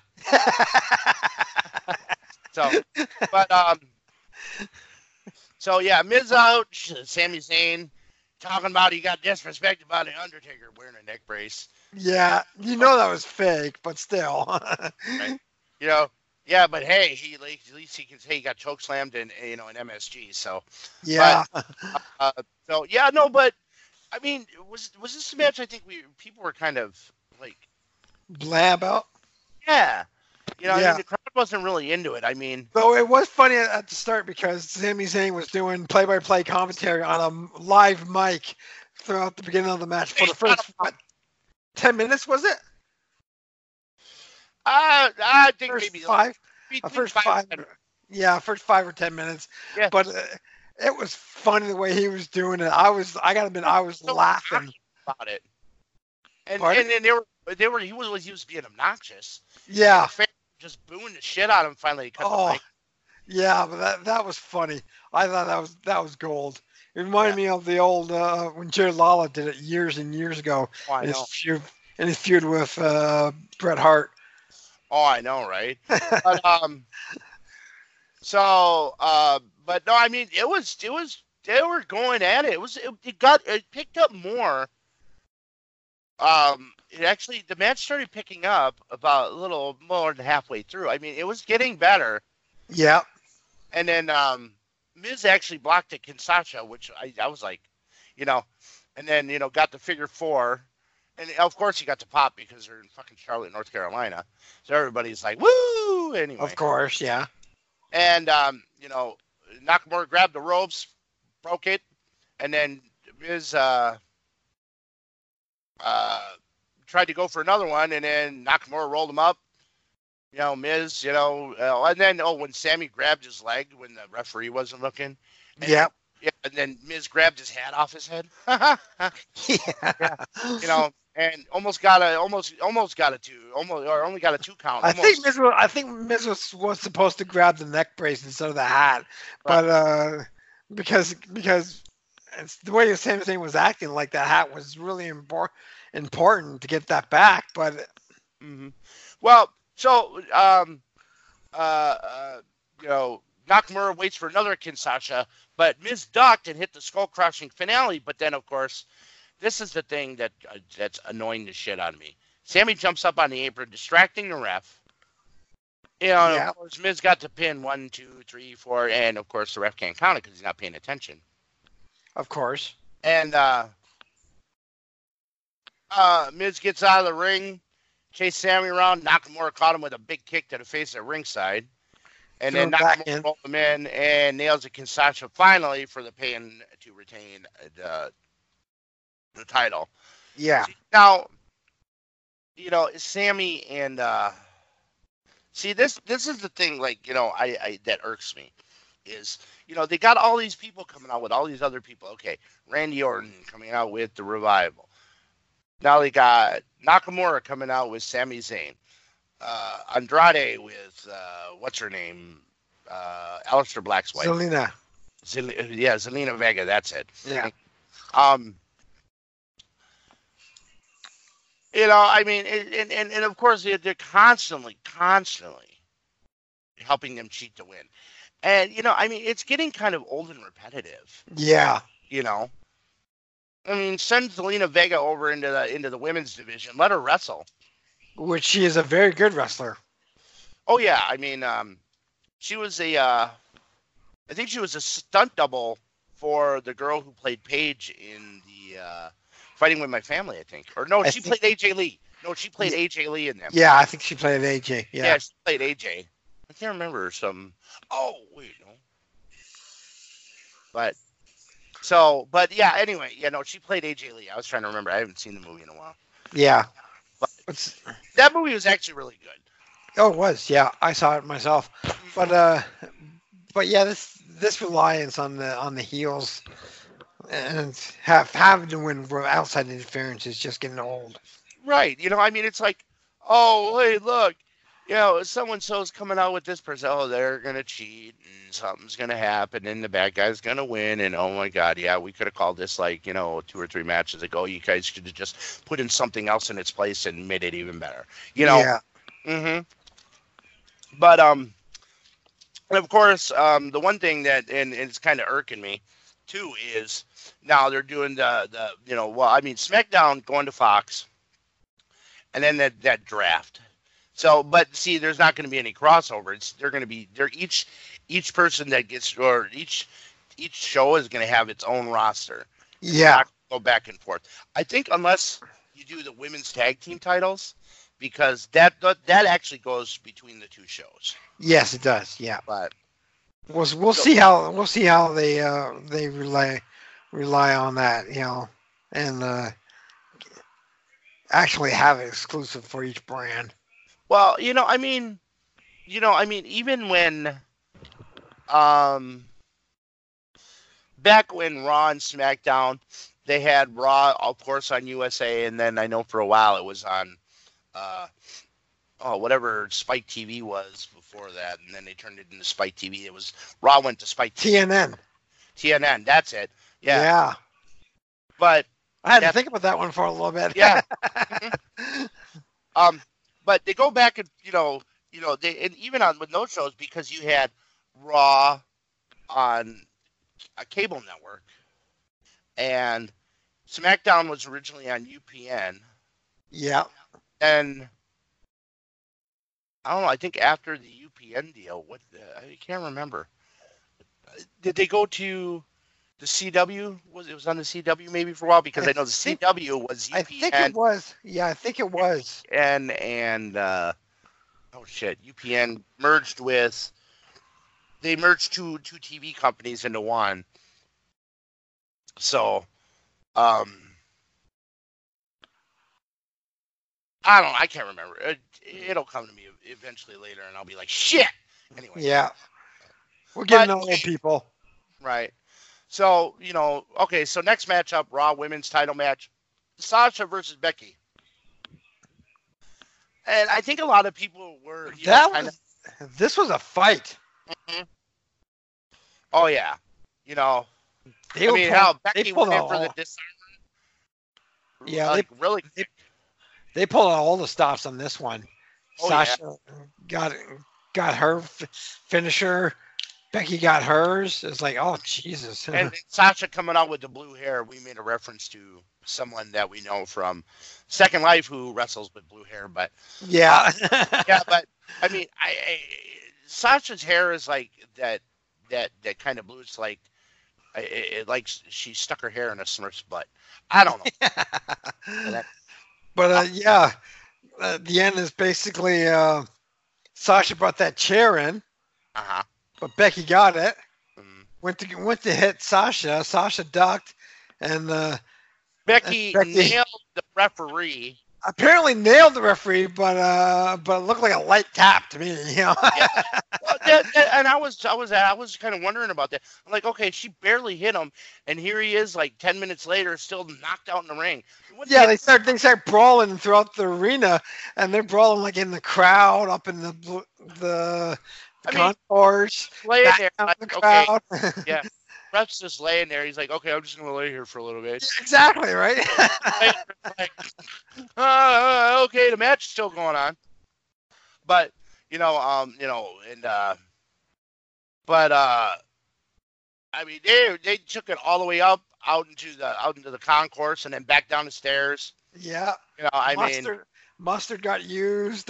S8: So yeah, Miz out, Sami Zayn talking about he got disrespected by the Undertaker wearing a neck brace.
S9: Yeah, that was fake, but still.
S8: Right. Yeah, but hey, at least he can say he got chokeslammed in an MSG. So
S9: yeah.
S8: But I mean, was this a match? I think people were kind of like
S9: blah about.
S8: Yeah. I mean, the crowd wasn't really into it. I mean,
S9: though it was funny at the start because Sami Zayn was doing play-by-play commentary on a live mic throughout the beginning of the match for the first 10 minutes, was it?
S8: I think
S9: first
S8: maybe
S9: five.
S8: First 5.
S9: Yeah, first 5 or 10 minutes.
S8: Yeah.
S9: But it was funny the way he was doing it. I gotta admit, I was laughing
S8: about it. And then he was being obnoxious.
S9: Yeah.
S8: Just booing the shit out of him. Finally, he cut the mic.
S9: Yeah, but that was funny. I thought that was gold. It reminded me of the old when Jerry Lawler did it years and years ago.
S8: Oh, I know.
S9: In his feud with Bret Hart.
S8: Oh, I know, right? But but no, I mean, it was they were going at it. It picked up more. The match started picking up about a little more than halfway through. I mean, it was getting better.
S9: Yeah.
S8: And then Miz actually blocked a Kinshasa, which I was like, and then, got the figure 4. And, of course, he got to pop because they're in fucking Charlotte, North Carolina. So everybody's like, woo! Anyway.
S9: Of course, yeah.
S8: And, Nakamura grabbed the ropes, broke it, and then Miz tried to go for another one, and then Nakamura rolled him up. Miz, and then, when Sammy grabbed his leg when the referee wasn't looking.
S9: Yeah.
S8: Yeah, and then Miz grabbed his hat off his head.
S9: Yeah.
S8: And only got a 2 count.
S9: I think Miz was supposed to grab the neck brace instead of the hat, but because it's the way Sami Zayn was acting, like that hat was really important to get that back. But
S8: well, so Nakamura waits for another Kinshasa, but Miz ducked and hit the skull-crushing finale. But then, of course, this is the thing that's annoying the shit out of me. Sammy jumps up on the apron, distracting the ref. Of course, Miz got to pin 1, 2, 3, 4, and of course the ref can't count it because he's not paying attention.
S9: Of course.
S8: And Miz gets out of the ring, chased Sammy around. Nakamura caught him with a big kick to the face at ringside. And
S9: Throw
S8: then
S9: him back
S8: Nakamura
S9: in.
S8: rolled him in and nails it Kinshasa finally for the pin to retain the title.
S9: Yeah.
S8: Now, Sammy and see this is the thing, like, I that irks me is, they got all these people coming out with all these other people. Okay, Randy Orton coming out with the Revival. Now they got Nakamura coming out with Sami Zayn. Andrade with what's her name? Aleister Black's wife.
S9: Zelina.
S8: Zelina Vega. That's it.
S9: Yeah.
S8: I mean, and of course they're constantly helping them cheat to win, and I mean, it's getting kind of old and repetitive.
S9: Yeah.
S8: I mean, send Zelina Vega over into the women's division. Let her wrestle.
S9: Which she is a very good wrestler.
S8: Oh yeah, I mean, she was I think she was a stunt double for the girl who played Paige in the Fighting With My Family, I think. Or no, she played AJ Lee. No, she played AJ Lee in them.
S9: Yeah, I think she played AJ.
S8: Yeah, she played AJ. I can't remember some. Oh wait, no. But yeah. Anyway, she played AJ Lee. I was trying to remember. I haven't seen the movie in a while.
S9: Yeah.
S8: But that movie was actually really good.
S9: Oh, it was. Yeah, I saw it myself. But yeah, this reliance on the heels and having to win outside interference is just getting old.
S8: Right. I mean, it's like, oh, hey, look, so-and-so's coming out with this person. Oh, they're going to cheat and something's going to happen and the bad guy's going to win. And oh my God, yeah, we could have called this 2 or 3 matches ago. You guys could have just put in something else in its place and made it even better.
S9: Yeah.
S8: Mm-hmm. But, and of course, the one thing that, and it's kind of irking me too, is now they're doing SmackDown going to Fox and then that draft. So, but see, there's not going to be any crossover. They're each person that gets, or each show is going to have its own roster.
S9: Yeah.
S8: Go back and forth. I think unless you do the women's tag team titles, because that actually goes between the two shows.
S9: Yes, it does. Yeah.
S8: But
S9: we'll see how they rely on that, and actually have it exclusive for each brand.
S8: Well, I mean, even when, back when Raw and SmackDown, they had Raw, of course, on USA, and then I know for a while it was on, whatever Spike TV was before that, and then they turned it into Spike TV. It was Raw went to Spike TV. TNN, that's it. Yeah. But
S9: I had to think about that one for a little bit.
S8: Yeah. But they go back and they, and even on with those shows, because you had Raw on a cable network, and SmackDown was originally on UPN.
S9: Yeah.
S8: And I don't know. I think after the UPN deal, I can't remember. Did they go to the CW? It was on the CW maybe for a while, because I know the CW was UPN.
S9: I think it was. Yeah, I think it was.
S8: And UPN merged with. They merged two TV companies into one. So, I don't know. I can't remember. It'll come to me eventually later, and I'll be like, shit. Anyway.
S9: Yeah. We're getting old people.
S8: Right. So, okay, so next matchup, Raw Women's title match, Sasha versus Becky. And I think a lot of people were...
S9: This was a fight.
S8: Mm-hmm. Oh, yeah. Becky went in for the disarm.
S9: Yeah,
S8: really.
S9: They pulled out all the stops on this one.
S8: Oh,
S9: Sasha got her finisher. Becky got hers. It's like, oh, Jesus.
S8: And Sasha coming out with the blue hair, we made a reference to someone that we know from Second Life who wrestles with blue hair. But
S9: yeah.
S8: But I mean, Sasha's hair is like that kind of blue. It's like, like she stuck her hair in a Smurf's butt. I don't know.
S9: The end is basically Sasha brought that chair in.
S8: Uh-huh.
S9: but Becky got it.
S8: Mm.
S9: Went to hit Sasha. Sasha ducked, and
S8: Becky nailed the referee.
S9: Apparently nailed the referee, but it looked like a light tap to me. You know.
S8: Yeah. And I was kind of wondering about that. I'm like, okay, she barely hit him, and here he is, like 10 minutes later, still knocked out in the ring.
S9: Yeah, they start brawling throughout the arena, and they're brawling like in the crowd, up in the concourse,
S8: laying there,
S9: like,
S8: the
S9: crowd.
S8: Okay. Yeah. Ref's just laying there. He's like, okay, I'm just gonna lay here for a little bit.
S9: Exactly, right?
S8: Like, okay, the match is still going on, but I mean, they took it all the way up out into the concourse and then back down the stairs.
S9: Yeah. Mustard got used.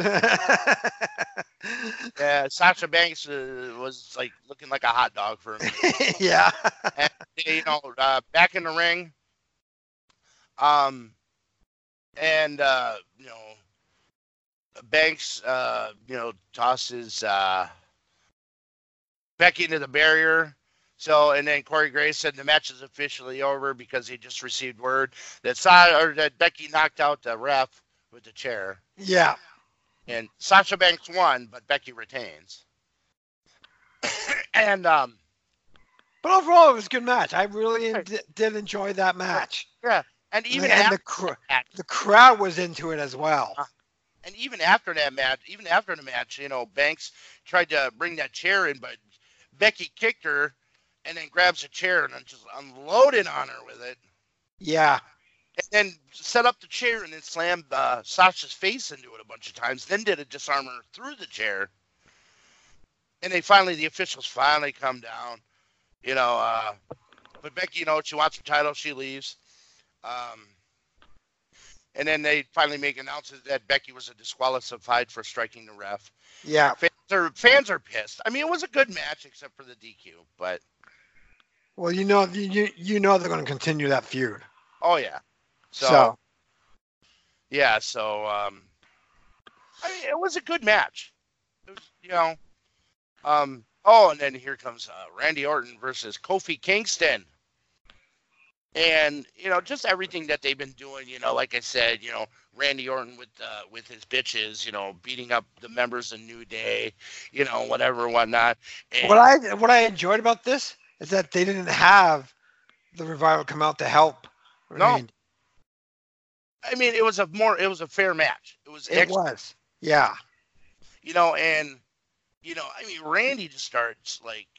S8: Yeah, Sasha Banks was like looking like a hot dog for me.
S9: Yeah.
S8: And, back in the ring. Banks, tosses Becky into the barrier. So, and then Corey Graves said the match is officially over because he just received word that Becky knocked out the ref with the chair.
S9: Yeah.
S8: And Sasha Banks won, but Becky retains. And
S9: but overall, it was a good match. I really did enjoy that match.
S8: Yeah, and even
S9: the crowd was into it as well.
S8: And even after the match, Banks tried to bring that chair in, but Becky kicked her, and then grabs a chair and then just unloaded on her with it. Yeah. And then set up the chair and then slammed Sasha's face into it a bunch of times. Then did a disarmer through the chair. And the officials finally come down. But Becky, she wants her title. She leaves. And then they finally make announcements that Becky was disqualified for striking the ref.
S9: Yeah.
S8: Fans are pissed. I mean, it was a good match except for the DQ, but.
S9: Well, you know they're going to continue that feud.
S8: Oh yeah. So I mean, it was a good match. It was, and then here comes Randy Orton versus Kofi Kingston. And, just everything that they've been doing, like I said, Randy Orton with his bitches, beating up the members of New Day, whatnot. And
S9: what I enjoyed about this is that they didn't have the Revival come out to help.
S8: No. I mean, it was a fair match. It was.
S9: Yeah.
S8: Randy just starts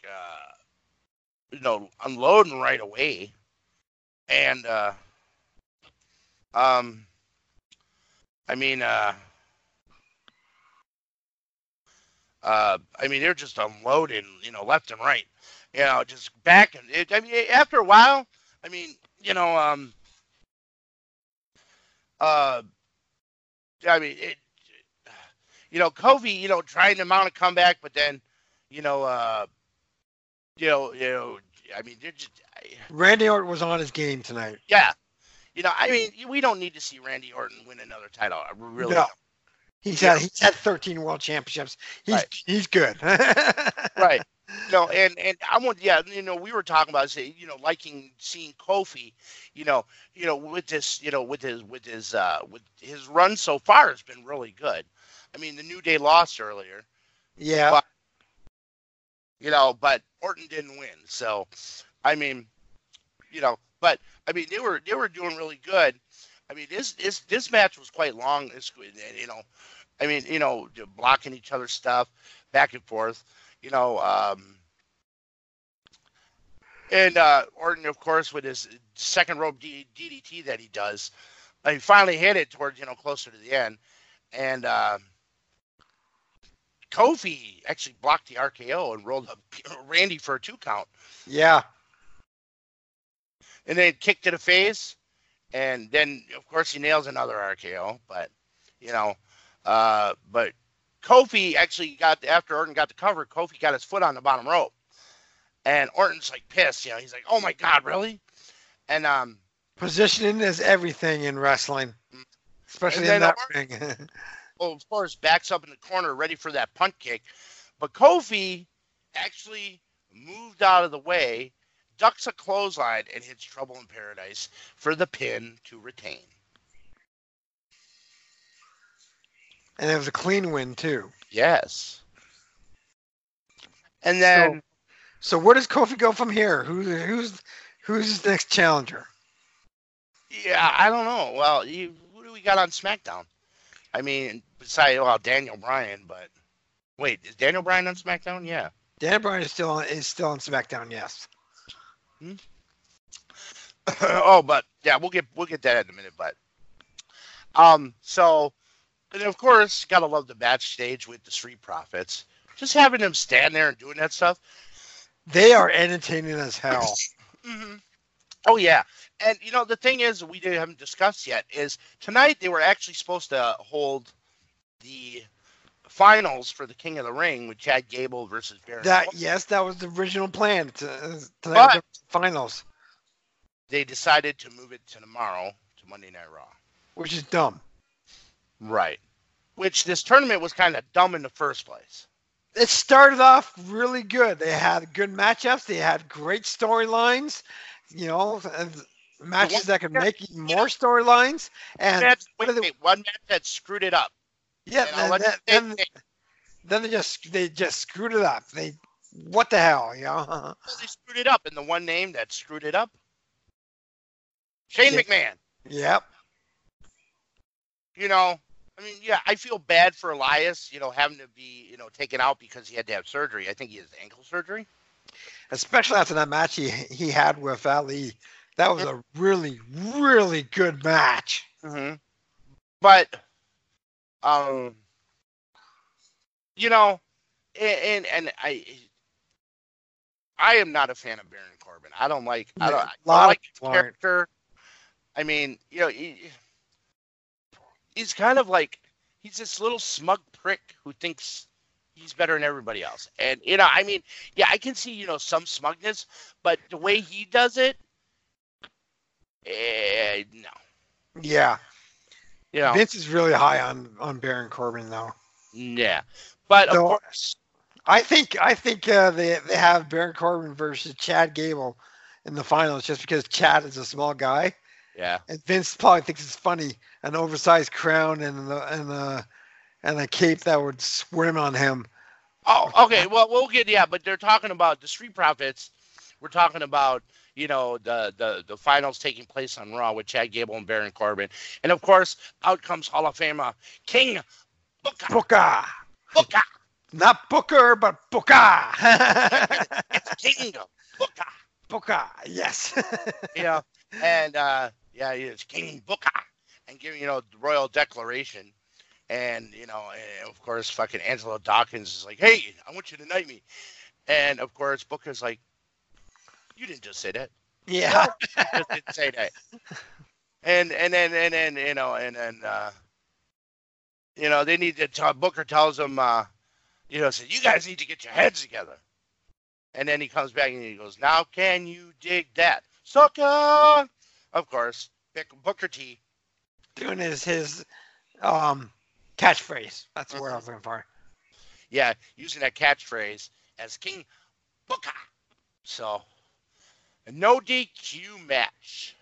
S8: unloading right away. And, they're just unloading, left and right, just back and after a while, Kofi, trying to mount a comeback, but then, they're just.
S9: Randy Orton was on his game tonight.
S8: Yeah. We don't need to see Randy Orton win another title. Really.
S9: No. He's had 13 world championships. He's good.
S8: Right. And I want, we were talking about, liking seeing Kofi, with this, with his run so far has been really good. I mean, the New Day lost earlier.
S9: Yeah.
S8: But Orton didn't win. So, they were doing really good. I mean, this match was quite long. Blocking each other's stuff back and forth, and Orton, of course, with his second rope DDT that he does, he finally hit it towards, closer to the end. And Kofi actually blocked the RKO and rolled up Randy for a 2 count.
S9: Yeah.
S8: And then kicked to the face. And then, of course, he nails another RKO. But, but Kofi actually after Orton got the cover, Kofi got his foot on the bottom rope. And Orton's pissed, he's like, oh my God, really? And,
S9: positioning is everything in wrestling, especially in that ring.
S8: Well, of course, backs up in the corner, ready for that punt kick. But Kofi, actually moved out of the way, ducks a clothesline, and hits Trouble in Paradise for the pin to retain.
S9: And it was a clean win, too.
S8: Yes. And then...
S9: So where does Kofi go from here? Who's his next challenger?
S8: Yeah, I don't know. Well, who do we got on SmackDown? I mean, besides, Daniel Bryan, but... Wait, is Daniel Bryan on SmackDown? Yeah.
S9: Daniel Bryan is still on SmackDown, yes.
S8: But yeah, we'll get that in a minute. But so, and of course, gotta love the match stage with the Street Profits. Just having them stand there and doing that stuff.
S9: They are entertaining as hell.
S8: Mm-hmm. Oh yeah, and the thing is we haven't discussed yet is tonight they were actually supposed to hold the finals for the King of the Ring with Chad Gable versus Baron Corbin.
S9: Yes, that was the original plan to
S8: But
S9: the finals.
S8: They decided to move it to tomorrow to Monday Night Raw,
S9: which is dumb.
S8: Right. Which this tournament was kind of dumb in the first place.
S9: It started off really good. They had good matchups. They had great storylines. Matches that could make even more storylines. And
S8: one match that screwed it up.
S9: Yeah, then they just screwed it up. What the hell,
S8: Well, they screwed it up, and the one name that screwed it up, Shane McMahon.
S9: Yep.
S8: I feel bad for Elias, having to be, taken out because he had to have surgery. I think he has ankle surgery.
S9: Especially after that match he had with Ali. That was a really, really good match.
S8: Mm-hmm. But, and I am not a fan of Baron Corbin. I don't like his character. I mean, he's kind of like, he's this little smug prick who thinks he's better than everybody else. And, I can see, some smugness, but the way he does it, no.
S9: Yeah. Vince is really high on Baron Corbin, though.
S8: Yeah. But, of course.
S9: I think they have Baron Corbin versus Chad Gable in the finals just because Chad is a small guy.
S8: Yeah.
S9: And Vince probably thinks it's funny, an oversized crown and a cape that would swim on him.
S8: Oh, okay. Well, but they're talking about the Street Profits. We're talking about, the finals taking place on Raw with Chad Gable and Baron Corbin. And, of course, out comes Hall of Famer King Booker.
S9: Not Booker, but Booker.
S8: It's King Booker.
S9: Booker, yes.
S8: And, it's King Booker. And giving, the royal declaration. And, and of course, fucking Angelo Dawkins is like, hey, I want you to knight me. And, of course, Booker's like, you didn't just say that.
S9: Yeah.
S8: No, you just didn't say that. And then, they need to, Booker tells them, said, you guys need to get your heads together. And then he comes back and he goes, now can you dig that? Sucker! Of course, Booker T.
S9: Doing his catchphrase. That's the word I was looking for.
S8: Yeah, using that catchphrase as King Booker. So, a no DQ match.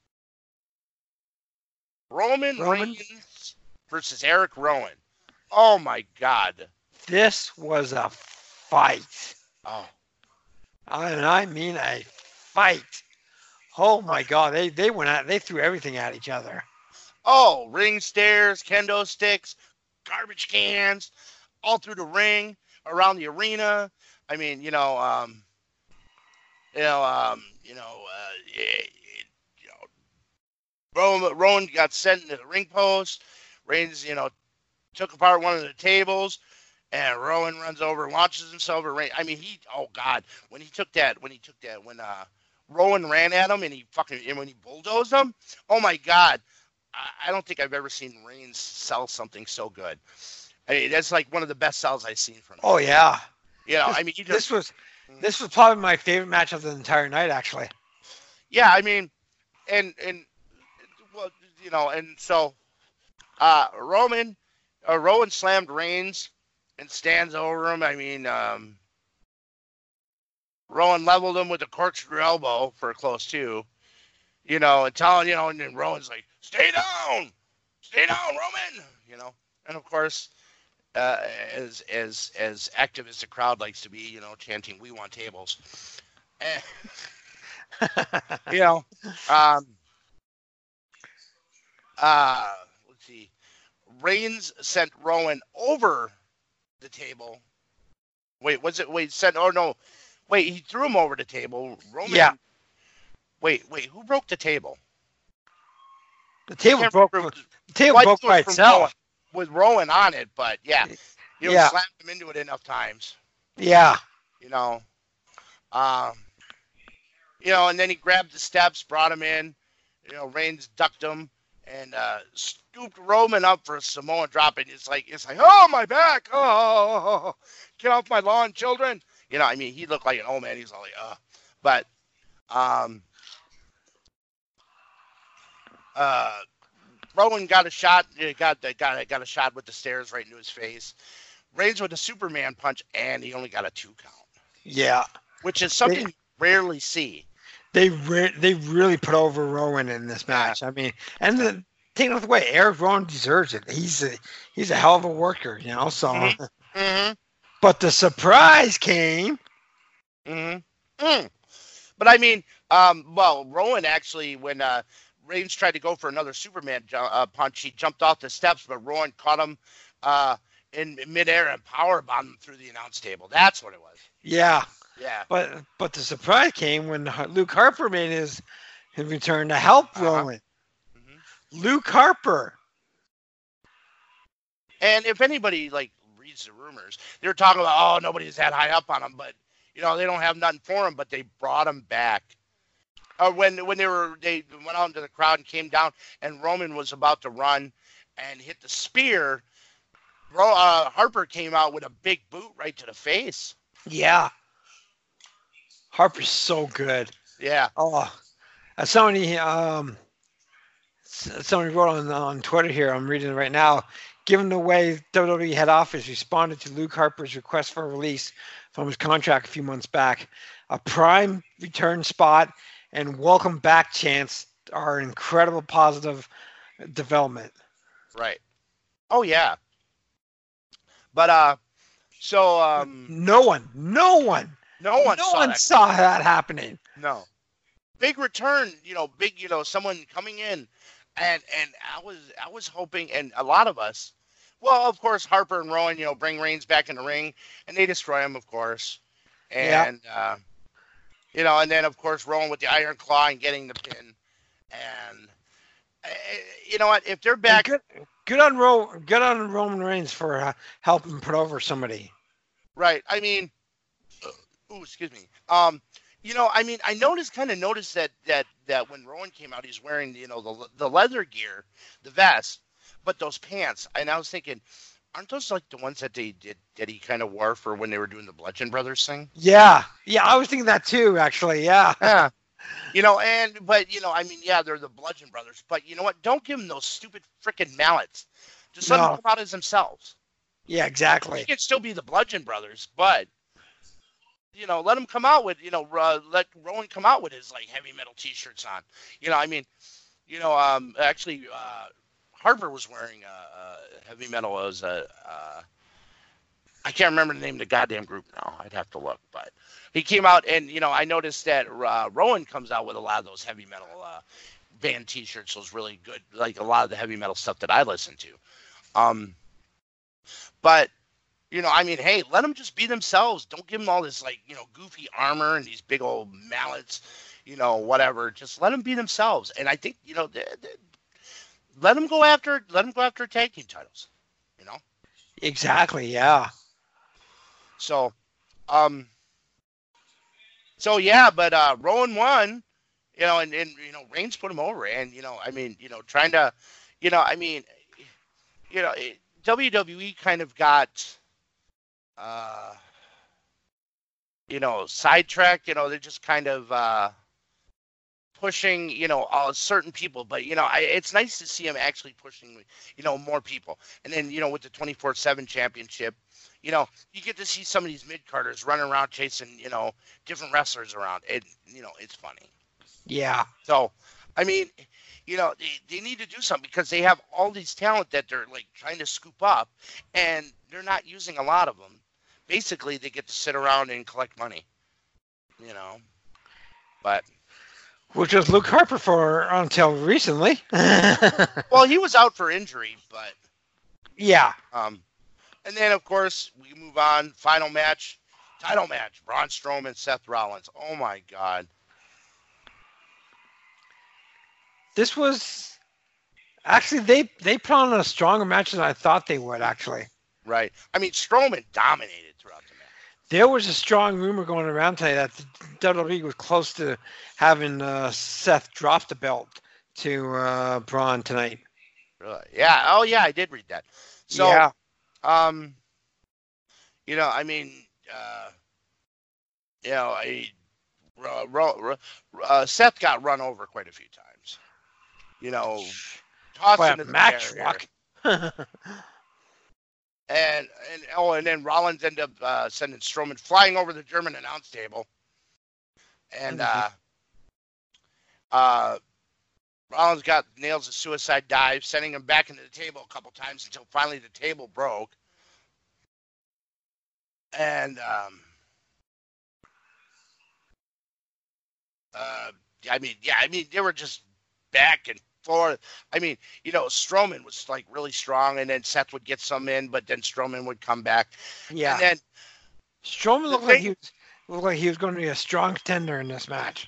S8: Roman Reigns versus Eric Rowan. Oh my God.
S9: This was a fight.
S8: Oh.
S9: I mean a fight. Oh my God. They went out, they threw everything at each other.
S8: Oh, ring stairs, kendo sticks, garbage cans, all through the ring, around the arena. I mean, Rowan got sent into the ring post. Reigns, took apart one of the tables, and Rowan runs over, launches himself. When Rowan ran at him and when he bulldozed him, oh my God. I don't think I've ever seen Reigns sell something so good. I mean, that's like one of the best sells I've seen from him.
S9: Oh yeah.
S8: This
S9: was probably my favorite match of the entire night, actually.
S8: Yeah, I mean, so Rowan slammed Reigns and stands over him. I mean, Rowan leveled him with a corkscrew elbow for a close 2. You know, and telling, you know, and then Rowan's like, stay down, Roman. You know, and of course, as active as the crowd likes to be, you know, chanting, "We want tables." You know, let's see. Reigns sent Rowan over the table. Wait, he threw him over the table. Roman.
S9: Yeah.
S8: Wait, who broke the table?
S9: The table broke. The table broke by itself
S8: with Rowan on it, but yeah, you know, slammed him into it enough times.
S9: Yeah.
S8: You know, and then he grabbed the steps, brought him in. You know, Reigns ducked him and scooped Roman up for a Samoa drop, and it's like, oh, my back, oh, get off my lawn, children. You know, I mean, he looked like an old man. He's all like, but Rowan got a shot. Got a shot with the stairs right into his face. Reigns with a Superman punch, and he only got a 2 count.
S9: Yeah,
S8: which is something you rarely see.
S9: They really put over Rowan in this match.
S8: Yeah.
S9: I mean, and taking it away, Eric Rowan deserves it. He's a hell of a worker, you know. So,
S8: Mm-hmm.
S9: But the surprise came.
S8: Mm-hmm. But I mean, Rowan actually, when Reigns tried to go for another Superman punch, he jumped off the steps, but Rowan caught him in midair and powerbombed him through the announce table. That's what it was.
S9: Yeah.
S8: Yeah.
S9: But the surprise came when Luke Harper made his return to help Rowan. Mm-hmm. Luke Harper. And
S8: if anybody reads the rumors, they're talking about, nobody's that high up on him, but you know, they don't have nothing for him, but they brought him back. When they went out into the crowd and came down, and Roman was about to run and hit the spear, Harper came out with a big boot right to the face.
S9: Yeah. Harper's so good.
S8: Yeah.
S9: Oh, somebody wrote on Twitter here, I'm reading it right now. Given the way WWE head office responded to Luke Harper's request for a release from his contract a few months back, a prime return spot and welcome back chance are incredible positive development.
S8: Right. Oh yeah. But
S9: no one saw that happening.
S8: No. Big return, someone coming in, and I was hoping, and a lot of us, well, of course, Harper and Rowan, bring Reigns back in the ring, and they destroy him, of course, and and then of course Rowan with the Iron Claw and getting the pin, and you know what, if they're back,
S9: good on Roman Reigns for helping put over somebody. Right.
S8: I mean. Excuse me. I noticed that when Rowan came out, he's wearing, the leather gear, the vest, but those pants. And I was thinking, aren't those like the ones that he kind of wore for when they were doing the Bludgeon Brothers thing?
S9: Yeah. Yeah. I was thinking that too, actually. Yeah.
S8: Yeah. They're the Bludgeon Brothers, but you know what? Don't give them those stupid freaking mallets. Just let them come out as themselves.
S9: Yeah, exactly.
S8: You can still be the Bludgeon Brothers, but let him come out with, let Rowan come out with his heavy metal T-shirts on. Harper was wearing heavy metal as I can't remember the name of the goddamn group now. I'd have to look, but he came out and I noticed that Rowan comes out with a lot of those heavy metal band T-shirts. Those really good, like a lot of the heavy metal stuff that I listen to. But. Hey, let them just be themselves. Don't give them all this, goofy armor and these big old mallets, whatever. Just let them be themselves. And I think, let them go after tag team titles,
S9: Exactly, yeah.
S8: So Rowan won, and Reigns put him over. And, trying to, WWE kind of got... sidetracked, they're just kind of pushing, all certain people, but it's nice to see them actually pushing, more people. And then, with the 24/7 championship, You know, you get to see some of these mid-carders running around chasing, you know, different wrestlers around. And, you know, it's funny.
S9: Yeah.
S8: So, I mean, you know, they need to do something because they have all these talent that they're, like, trying to scoop up, and they're not using a lot of them. Basically, they get to sit around and collect money, you know. But...
S9: Which was Luke Harper for until recently.
S8: Well, he was out for injury, but...
S9: Yeah.
S8: And then, of course, we move on. Final match, title match, Braun Strowman, Seth Rollins. Oh, my God.
S9: This was... Actually, they put on a stronger match than I thought they would, actually.
S8: Right. I mean, Strowman dominated throughout the match.
S9: There was a strong rumor going around today that the WWE was close to having Seth drop the belt to Braun tonight.
S8: Really? Yeah. Oh, yeah, I did read that. So,
S9: yeah.
S8: You know, I mean, you know, Seth got run over quite a few times. You know, tossed into the
S9: matchlock.
S8: And then Rollins ended up sending Strowman flying over the German announce table. And Rollins nails a suicide dive, sending him back into the table a couple times until finally the table broke. And I mean, they were just back and forth. I mean, you know, Strowman was like really strong, and then Seth would get some in, but then Strowman would come back.
S9: Yeah.
S8: And then
S9: Strowman looked like he was going to be a strong contender in this match.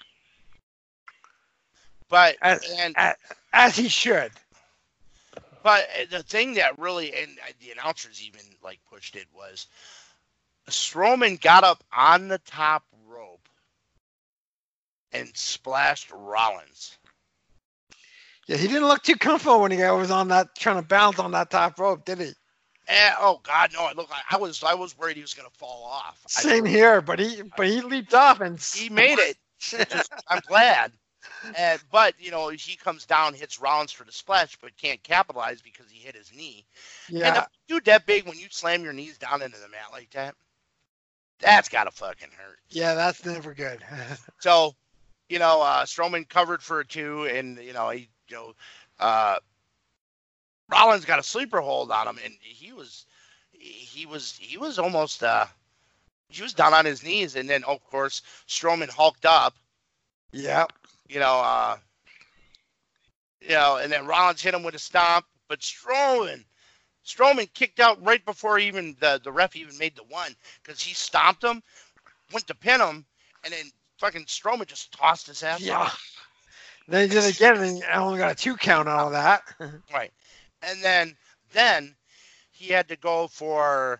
S8: But
S9: as he should.
S8: But the thing that really, and the announcers even like pushed it, was Strowman got up on the top rope and splashed Rollins.
S9: Yeah, he didn't look too comfortable when he was on that, trying to bounce on that top rope, did he?
S8: Oh God, no! It looked like I was worried he was going to fall off.
S9: Same here, but he leaped off and
S8: he made it. I'm glad. But you know, he comes down, hits Rollins for the splash, but can't capitalize because he hit his knee.
S9: Yeah.
S8: And a dude that big, when you slam your knees down into the mat like that, that's gotta fucking hurt.
S9: Yeah, that's never good.
S8: So, you know, Strowman covered for a 2, and Rollins got a sleeper hold on him, and he was almost he was down on his knees, and then of course Strowman hulked up.
S9: Yeah.
S8: You know, and then Rollins hit him with a stomp, but Strowman kicked out right before even the ref even made the 1, because he stomped him, went to pin him, and then fucking Strowman just tossed his ass off.
S9: Then he did it again, and I only got a 2 count out of that.
S8: Right. And then he had to go for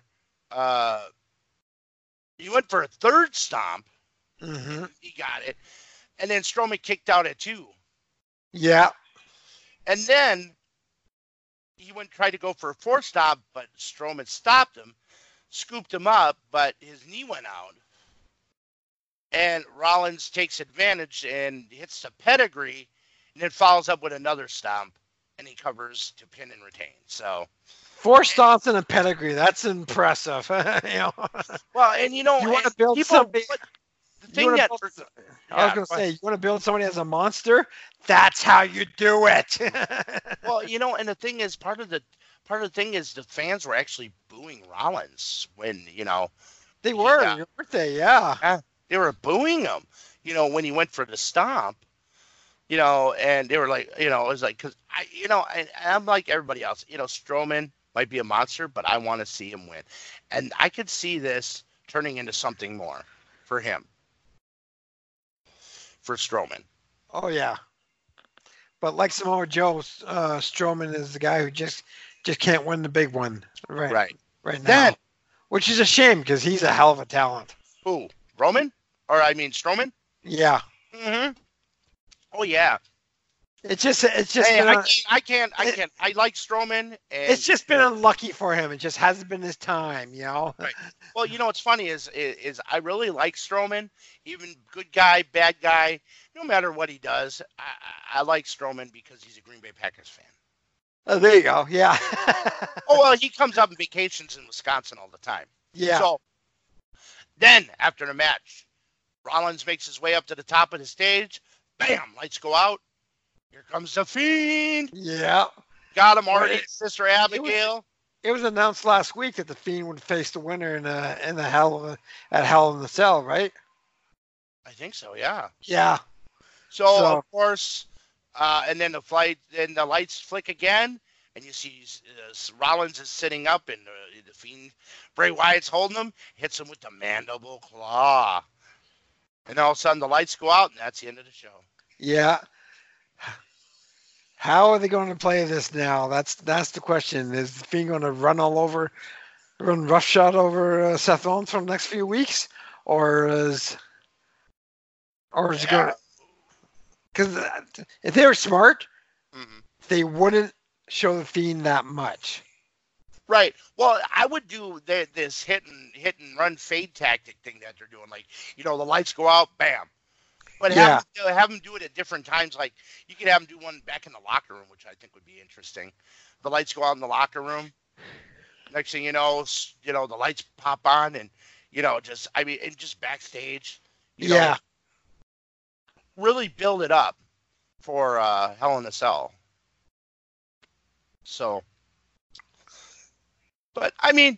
S8: he went for a 3rd stomp.
S9: Mm-hmm.
S8: He got it. And then Strowman kicked out at 2.
S9: Yeah.
S8: And then he tried to go for a 4th stomp, but Strowman stopped him, scooped him up, but his knee went out. And Rollins takes advantage and hits the pedigree, and then follows up with another stomp, and he covers to pin and retain. So
S9: 4 stomps and a pedigree. That's impressive. You know.
S8: Well, and you know,
S9: you want to build somebody.
S8: The thing that
S9: I was going to say, you want to build somebody as a monster? That's how you do it.
S8: Well, you know, and the thing is, part of the thing is the fans were actually booing Rollins when, you know,
S9: they were, weren't they? Yeah.
S8: They were booing him, you know, when he went for the stomp, you know, and they were like, you know, it was like, because I'm like everybody else, you know, Strowman might be a monster, but I want to see him win, and I could see this turning into something more for him. For Strowman.
S9: Oh yeah. But like Samoa Joe, Strowman is the guy who just can't win the big one. Right now. Which is a shame because he's a hell of a talent.
S8: Who? Roman? Or I mean Strowman?
S9: Yeah.
S8: Mm-hmm. Oh yeah.
S9: It's just.
S8: Hey, I can't. I like Strowman. And
S9: it's just been unlucky for him. It just hasn't been his time, you know.
S8: Right. Well, you know what's funny is I really like Strowman. Even good guy, bad guy, no matter what he does, I like Strowman because he's a Green Bay Packers fan.
S9: Oh, there you go. Yeah.
S8: Oh well, he comes up and vacations in Wisconsin all the time.
S9: Yeah.
S8: So then after the match, Rollins makes his way up to the top of the stage. Bam! Lights go out. Here comes the Fiend.
S9: Yeah.
S8: Got him
S9: Well,
S8: already. Sister Abigail.
S9: It was announced last week that the Fiend would face the winner at Hell in the Cell, right?
S8: I think so. Yeah.
S9: Yeah.
S8: So of course, and then the lights flick again, and you see Rollins is sitting up, and the Fiend, Bray Wyatt's holding him, hits him with the mandible claw, and all of a sudden the lights go out, and that's the end of the show.
S9: Yeah. How are they going to play this now? That's the question. Is the Fiend going to run roughshod over Seth Rollins for the next few weeks, or is it going to? Because if they were smart, they wouldn't show the Fiend that much.
S8: Right. Well, I would do this hit and run fade tactic thing that they're doing. Like, the lights go out, bam. But have them do it at different times. Like, you could have them do one back in the locker room, which I think would be interesting. The lights go out in the locker room. Next thing you know, the lights pop on, and just backstage. You know, really build it up for Hell in a Cell. So, but I mean,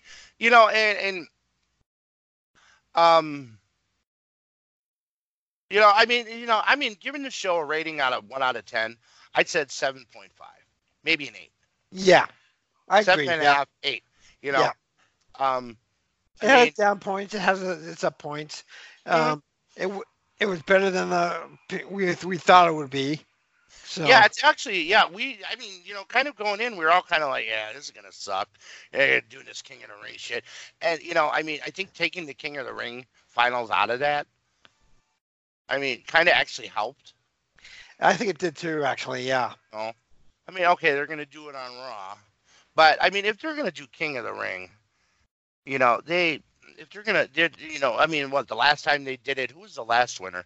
S8: giving the show a rating out of 1 out of 10, I'd said 7.5, maybe an 8.
S9: Yeah, I agree.
S8: 7.5, 8.
S9: It has down points. It has its up points. It was better than we thought it would be. So.
S8: Yeah, it's actually, kind of going in, we were all kind of like, yeah, this is going to suck. Doing this King of the Ring shit. And, I think taking the King of the Ring finals out of that, kind of actually helped.
S9: I think it did too, actually, yeah.
S8: Oh, okay, they're going to do it on Raw. But, if they're going to do King of the Ring, the last time they did it, who was the last winner?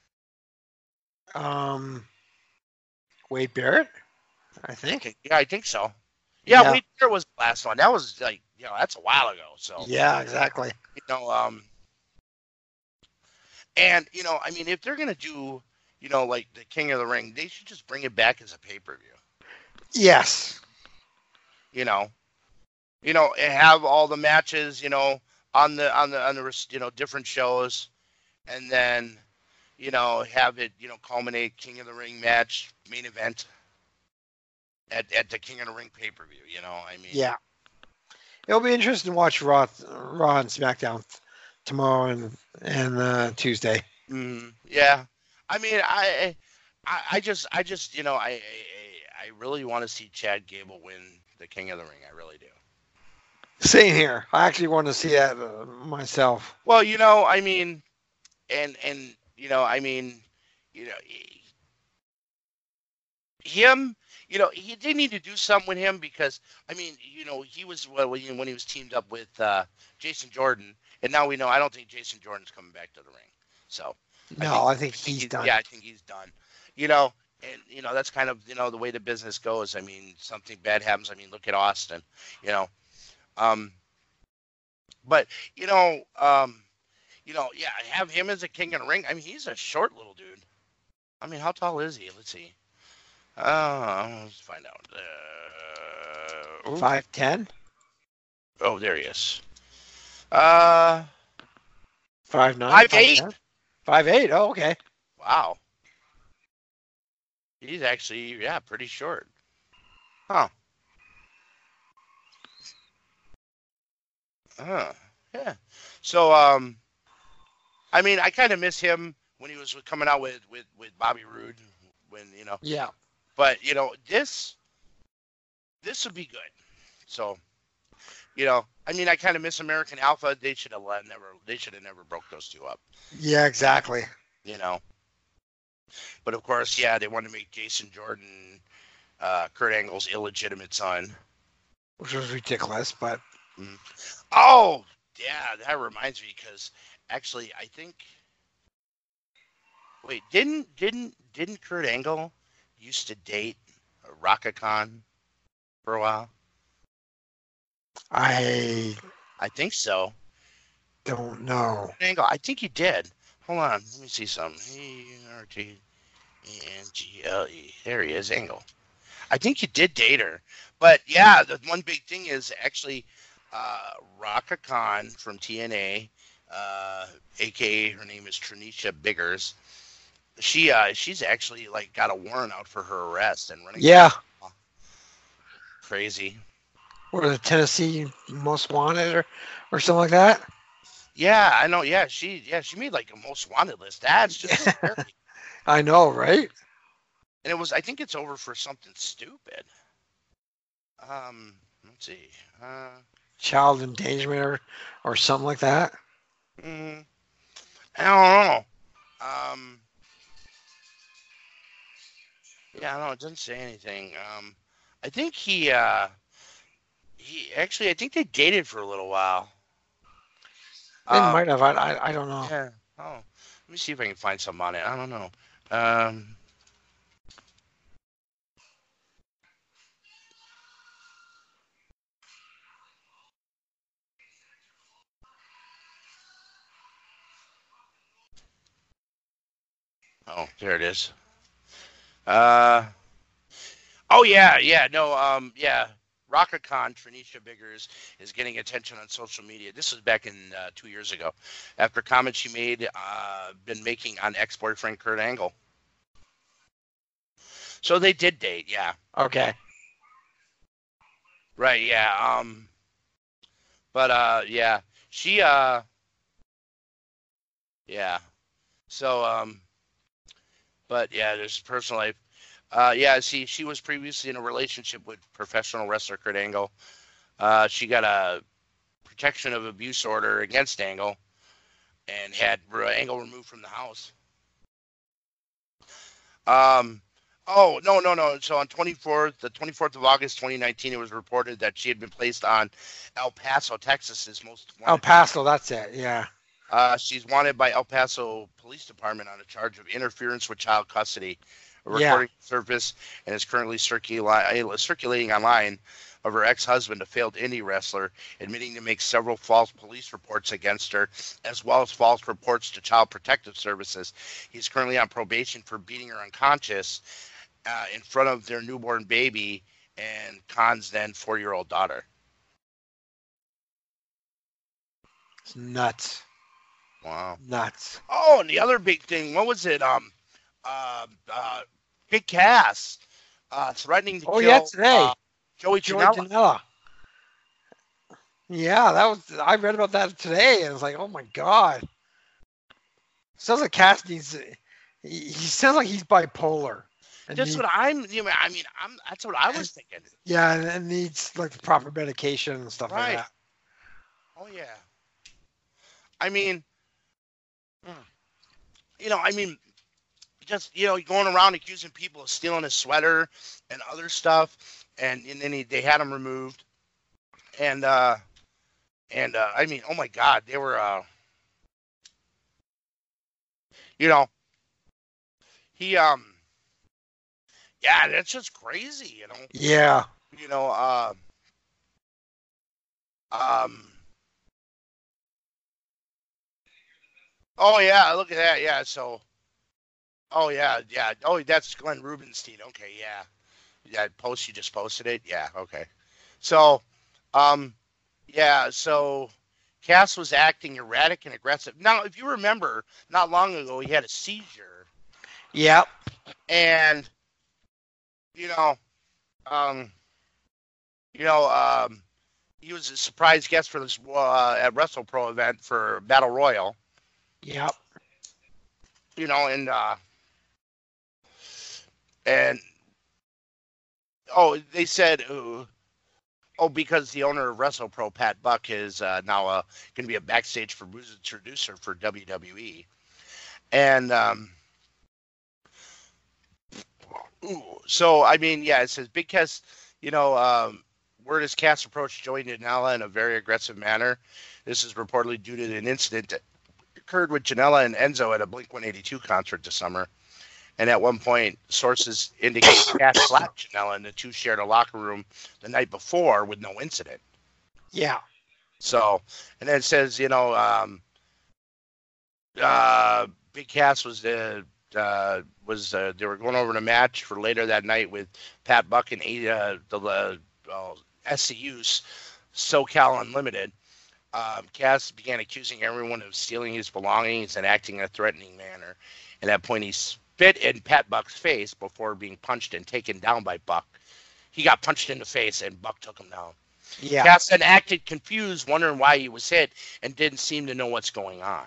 S9: Wade Barrett, I think.
S8: Yeah, I think so. Yeah, Wade Barrett was the last one. That was that's a while ago. So
S9: yeah, exactly.
S8: And if they're gonna do, like the King of the Ring, they should just bring it back as a pay-per-view.
S9: Yes.
S8: Have all the matches, on the different shows, and then. Have it, culminate King of the Ring match, main event at the King of the Ring pay-per-view,
S9: Yeah. It'll be interesting to watch Raw and SmackDown tomorrow and Tuesday.
S8: Yeah. I really want to see Chad Gable win the King of the Ring. I really do.
S9: Same here. I actually want to see that myself.
S8: Well, him, he did need to do something with him because, he was, when he was teamed up with Jason Jordan, and now we know, I don't think Jason Jordan's coming back to the ring. So.
S9: I think he's done.
S8: Yeah, I think he's done. And, that's kind of, the way the business goes. Something bad happens. Look at Austin, but, have him as a King of the Ring. He's a short little dude. How tall is he? Let's see. Let's find out.
S9: 5'10"?
S8: Oh, there he is.
S9: 5'9"?
S8: 5'8".
S9: 5'8". Oh, okay.
S8: Wow. He's actually, pretty short. Huh. Yeah. So, I kind of miss him when he was coming out with Bobby Roode,
S9: Yeah.
S8: But this would be good. So, I kind of miss American Alpha. They should have never broke those two up.
S9: Yeah, exactly.
S8: But of course, they wanted to make Jason Jordan, Kurt Angle's illegitimate son,
S9: which was ridiculous. But
S8: oh yeah, that reminds me because. Actually, I think. Wait, didn't Kurt Angle used to date Raka Khan for a while?
S9: I
S8: think so.
S9: don't know.
S8: Angle. I think he did. Hold on. Let me see something. E-R-T-A-N-G-L-E. There he is, Angle. I think he did date her. But, yeah, the one big thing is actually Raka Khan from TNA, a.k.a. her name is Trinisha Biggers. She's actually, like, got a warrant out for her arrest and running.
S9: Yeah.
S8: Crazy.
S9: Or the Tennessee Most Wanted or something like that.
S8: Yeah, I know. Yeah, she made like a most wanted list. That's just scary.
S9: I know, right?
S8: And it was, I think it's over for something stupid. Let's see.
S9: Child endangerment or something like that.
S8: I don't know. Yeah, I don't know. It doesn't say anything. I think he actually, I think they dated for a little while.
S9: They might have. I don't know.
S8: Yeah. Oh, let me see if I can find something on it. I don't know. Oh, there it is. Oh yeah. No. Yeah. Raka Khan, Trinisha Biggers, is getting attention on social media. This was back in 2 years ago, after comments she been making on ex-boyfriend Kurt Angle. So they did date, yeah.
S9: Okay.
S8: Right, yeah. But yeah, she yeah. So but yeah, there's personal life. Yeah, see, she was previously in a relationship with professional wrestler Kurt Angle. She got a protection of abuse order against Angle and had Angle removed from the house. Oh, no. So on the 24th of August, 2019, it was reported that she had been placed on El Paso, Texas's most wanted.
S9: El Paso, that's it, yeah.
S8: She's wanted by El Paso Police Department on a charge of interference with child custody. A
S9: Yeah.
S8: recording surfaced and is currently circulating online of her ex-husband, a failed indie wrestler, admitting to make several false police reports against her, as well as false reports to Child Protective Services. He's currently on probation for beating her unconscious in front of their newborn baby and Khan's then 4-year-old daughter.
S9: It's nuts.
S8: Wow.
S9: Nuts.
S8: Oh, and the other big thing, what was it? Big Cass threatening to kill
S9: today.
S8: Joey
S9: Janela. Yeah, I read about that today, and it's like, oh my god. Sounds like Cass needs. He sounds like he's bipolar.
S8: That's what that's what I was thinking.
S9: Yeah, and needs like the proper medication and stuff like that.
S8: Oh yeah. I mean, just going around accusing people of stealing his sweater and other stuff, and then they had him removed, and I mean, oh my God, they were he yeah, that's just crazy,
S9: Yeah.
S8: Oh yeah, look at that. Yeah, so. Oh yeah. Oh, that's Glenn Rubenstein. Okay, yeah. That post you just posted it. Yeah. Okay. So, yeah. So, Cass was acting erratic and aggressive. Now, if you remember, not long ago he had a seizure.
S9: Yep.
S8: And he was a surprise guest for this at WrestlePro event for Battle Royal.
S9: Yep.
S8: And they said, because the owner of WrestlePro, Pat Buck, is now going to be a backstage producer for WWE. And so, I mean, yeah, it says Big Cass, word is Cass approached Joey Janela in a very aggressive manner. This is reportedly due to an incident that occurred with Janela and Enzo at a Blink-182 concert this summer. And at one point, sources indicate Cass slapped Janela and the two shared a locker room the night before with no incident.
S9: Yeah.
S8: So, and then it says, Big Cass was they were going over a match for later that night with Pat Buck and SCU's SoCal Unlimited. Cass began accusing everyone of stealing his belongings and acting in a threatening manner. At that point, he spit in Pat Buck's face before being punched and taken down by Buck. He got punched in the face, and Buck took him down.
S9: Yeah.
S8: Cass then acted confused, wondering why he was hit, and didn't seem to know what's going on.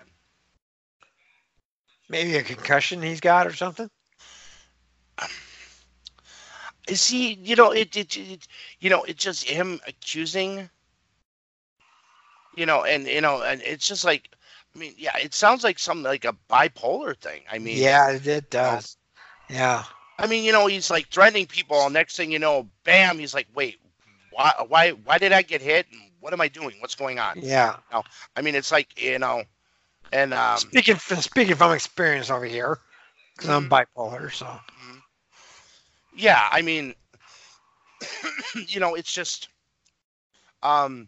S9: Maybe a concussion he's got or something.
S8: Is he? It's just him accusing. And it's just like, I mean, yeah, it sounds like something like a bipolar thing. I mean,
S9: yeah, it does. Yeah.
S8: I mean, he's like threatening people, and next thing you know, bam, he's like, wait, why did I get hit? And what am I doing? What's going on?
S9: Yeah.
S8: I mean, it's like, and
S9: speaking from experience over here, because I'm bipolar, so.
S8: Yeah, I mean, it's just, and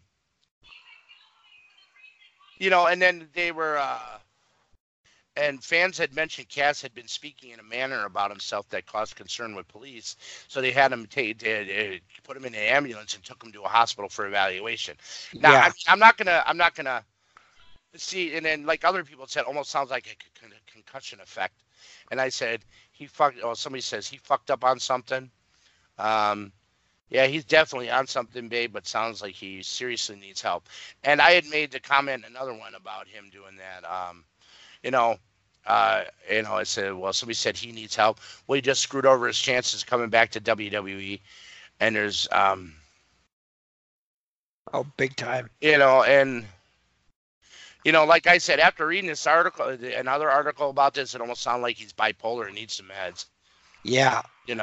S8: then they were, and fans had mentioned Cass had been speaking in a manner about himself that caused concern with police, so they had him put him in an ambulance and took him to a hospital for evaluation. Now,
S9: Yeah.
S8: I'm not gonna see, and then like other people said, almost sounds like a concussion effect, and I said somebody says he fucked up on something. Yeah, he's definitely on something, babe, but sounds like he seriously needs help. And I had made the comment, another one, about him doing that. I said, well, somebody said he needs help. Well, he just screwed over his chances coming back to WWE. And there's,
S9: big time.
S8: Like I said, after reading this article, another article about this, it almost sounded like he's bipolar and needs some meds.
S9: Yeah.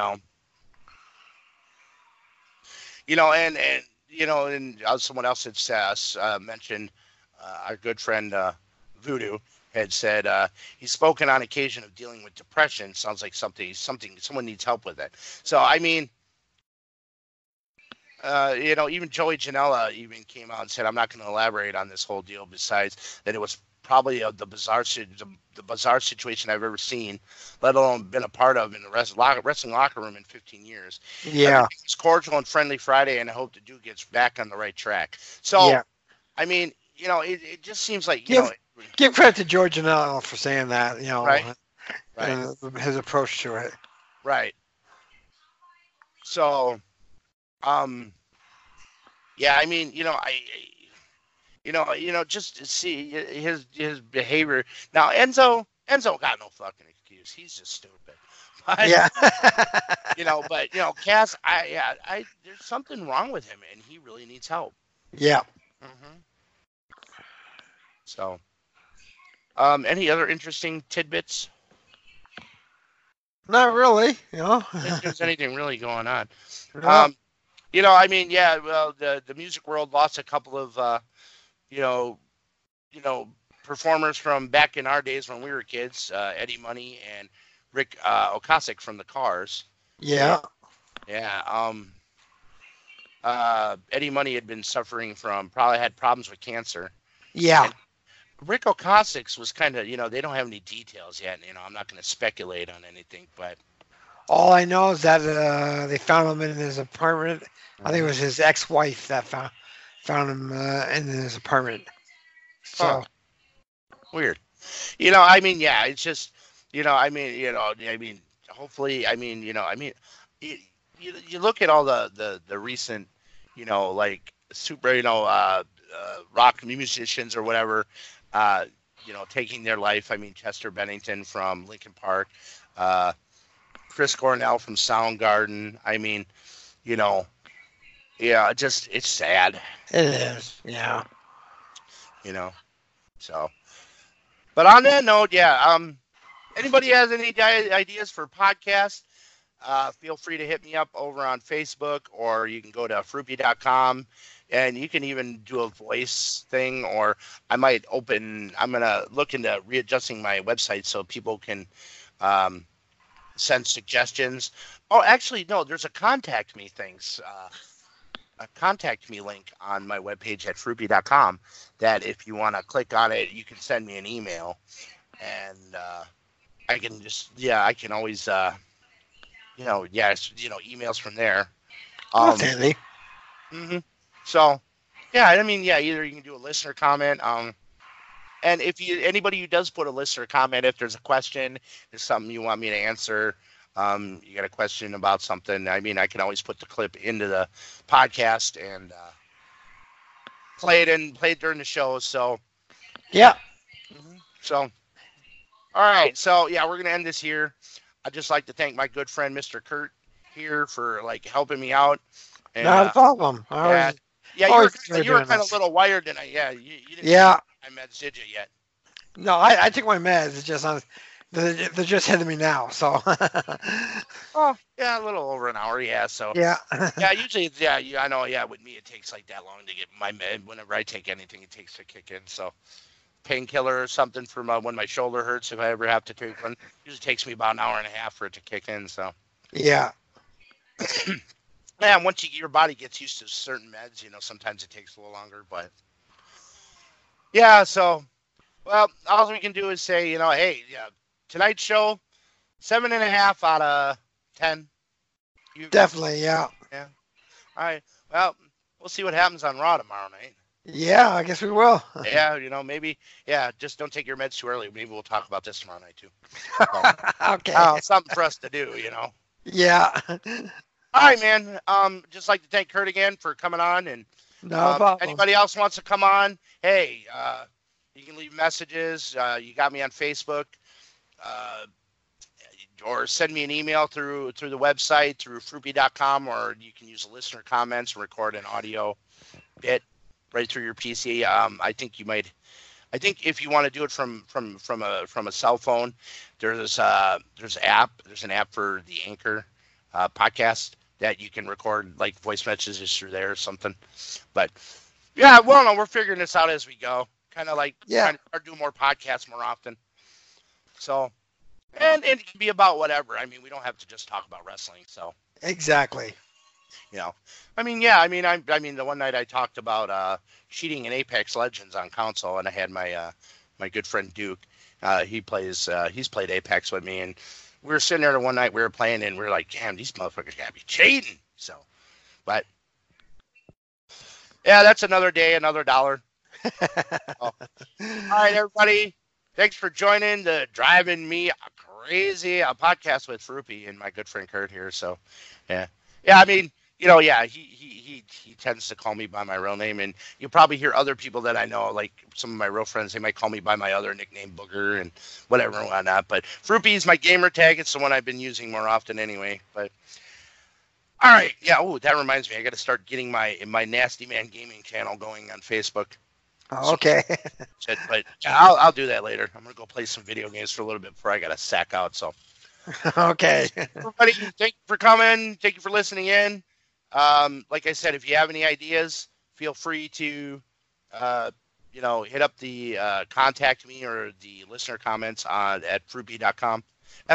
S8: And someone else had mentioned our good friend Voodoo had said he's spoken on occasion of dealing with depression. Sounds like someone needs help with it. So I mean, even Joey Janela even came out and said, I'm not going to elaborate on this whole deal. Besides that, it was probably the bizarre situation I've ever seen, let alone been a part of in the wrestling locker room in 15 years.
S9: Yeah.
S8: It's cordial and friendly Friday, and I hope the dude gets back on the right track. So,
S9: Yeah.
S8: I mean, it just seems like,
S9: Give credit to George Janela for saying that,
S8: Right.
S9: His approach to it.
S8: Right. So, yeah, I mean, just to see his behavior. Now, Enzo got no fucking excuse. He's just stupid. But,
S9: Yeah.
S8: but Cass, there's something wrong with him, and he really needs help.
S9: Yeah.
S8: Mm-hmm. So, any other interesting tidbits?
S9: Not really,
S8: If there's anything really going on.
S9: No.
S8: I mean, yeah, well, the music world lost a couple of, performers from back in our days when we were kids, Eddie Money and Rick Ocasek from the Cars.
S9: Yeah.
S8: Yeah. Eddie Money had been suffering probably had problems with cancer.
S9: Yeah.
S8: And Rick Ocasek's was kind of, they don't have any details yet. I'm not going to speculate on anything, but.
S9: All I know is that they found him in his apartment. I think it was his ex-wife that found him in his apartment. So.
S8: Huh. Weird. I mean, yeah, it's just, hopefully, you look at all the recent, like super, rock musicians or whatever, taking their life. I mean, Chester Bennington from Linkin Park, Chris Cornell from Soundgarden. I mean, yeah, it's sad.
S9: It is, yeah.
S8: So. But on that note, yeah, anybody has any ideas for podcasts, feel free to hit me up over on Facebook, or you can go to Fruipy.com, and you can even do a voice thing, or I'm going to look into readjusting my website so people can send suggestions. Oh, actually, no, there's a contact me thing. contact me link on my webpage at fruity.com that if you want to click on it, you can send me an email, and I can always emails from there.
S9: That's handy.
S8: So, yeah, I mean, yeah, either you can do a listener comment, and if anybody who does put a listener comment, if there's a question, there's something you want me to answer, you got a question about something, I mean, I can always put the clip into the podcast and play it during the show. So,
S9: yeah.
S8: So, all right. So, yeah, we're gonna end this here. I'd just like to thank my good friend Mr. Kurt here for helping me out. And,
S9: Not a problem.
S8: You were kind of a little wired tonight. Yeah, you didn't take my meds, did you, yet?
S9: No, I took my meds. It's just they're just hitting me now. So.
S8: Oh, yeah, a little over an hour. Yeah. So.
S9: Yeah.
S8: Yeah. Usually, I know. Yeah, with me, it takes like that long to get my med. Whenever I take anything, it takes to kick in. So, painkiller or something for when my shoulder hurts, if I ever have to take one, usually takes me about an hour and a half for it to kick in. So.
S9: Yeah.
S8: Yeah, once your body gets used to certain meds, sometimes it takes a little longer, but yeah, so, well, all we can do is say, hey, tonight's show, 7.5 out of 10.
S9: Definitely, yeah.
S8: Yeah. All right. Well, we'll see what happens on Raw tomorrow night.
S9: Yeah, I guess we will.
S8: Yeah, maybe, just don't take your meds too early. Maybe we'll talk about this tomorrow night, too.
S9: Okay.
S8: Something for us to do,
S9: Yeah.
S8: All right, man. Just like to thank Kurt again for coming on, and
S9: no problem.
S8: Anybody else wants to come on, hey, you can leave messages. You got me on Facebook, or send me an email through the website, through fruity.com, or you can use the listener comments and record an audio bit right through your PC. I think if you want to do it from a cell phone, there's an app for the Anchor podcast that you can record like voice messages through there or something. But yeah, well, no, we're figuring this out as we go. Kind of like trying to do more podcasts more often. So, and it can be about whatever. I mean, we don't have to just talk about wrestling. So
S9: exactly.
S8: I mean, the one night I talked about cheating in Apex Legends on console, and I had my my good friend Duke. He's played Apex with me, and we were sitting there one night, we were playing, and we were like, damn, these motherfuckers gotta be cheating. So, but yeah, that's another day, another dollar. All right, everybody. Thanks for joining the Driving Me Crazy podcast with Fruity and my good friend Kurt here. So, yeah. I mean, he tends to call me by my real name, and you'll probably hear other people that I know, like some of my real friends, they might call me by my other nickname, Booger, and whatever and whatnot. But Fruity is my gamer tag. It's the one I've been using more often anyway. But all right, yeah. Oh, that reminds me, I got to start getting my Nasty Man Gaming channel going on Facebook.
S9: Okay.
S8: But I'll do that later. I'm gonna go play some video games for a little bit before I gotta sack out. So.
S9: Okay.
S8: Everybody, thank you for coming. Thank you for listening in. Like I said, if you have any ideas, feel free to, hit up the contact me or the listener comments at fruity.com,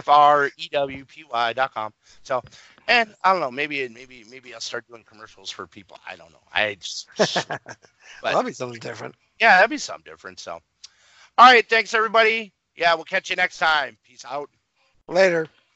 S8: FREWPY.com. So, and I don't know, maybe I'll start doing commercials for people. I don't know. But
S9: that'll be something different.
S8: Yeah, that'd be something different. So, all right, thanks everybody. Yeah, we'll catch you next time. Peace out.
S9: Later.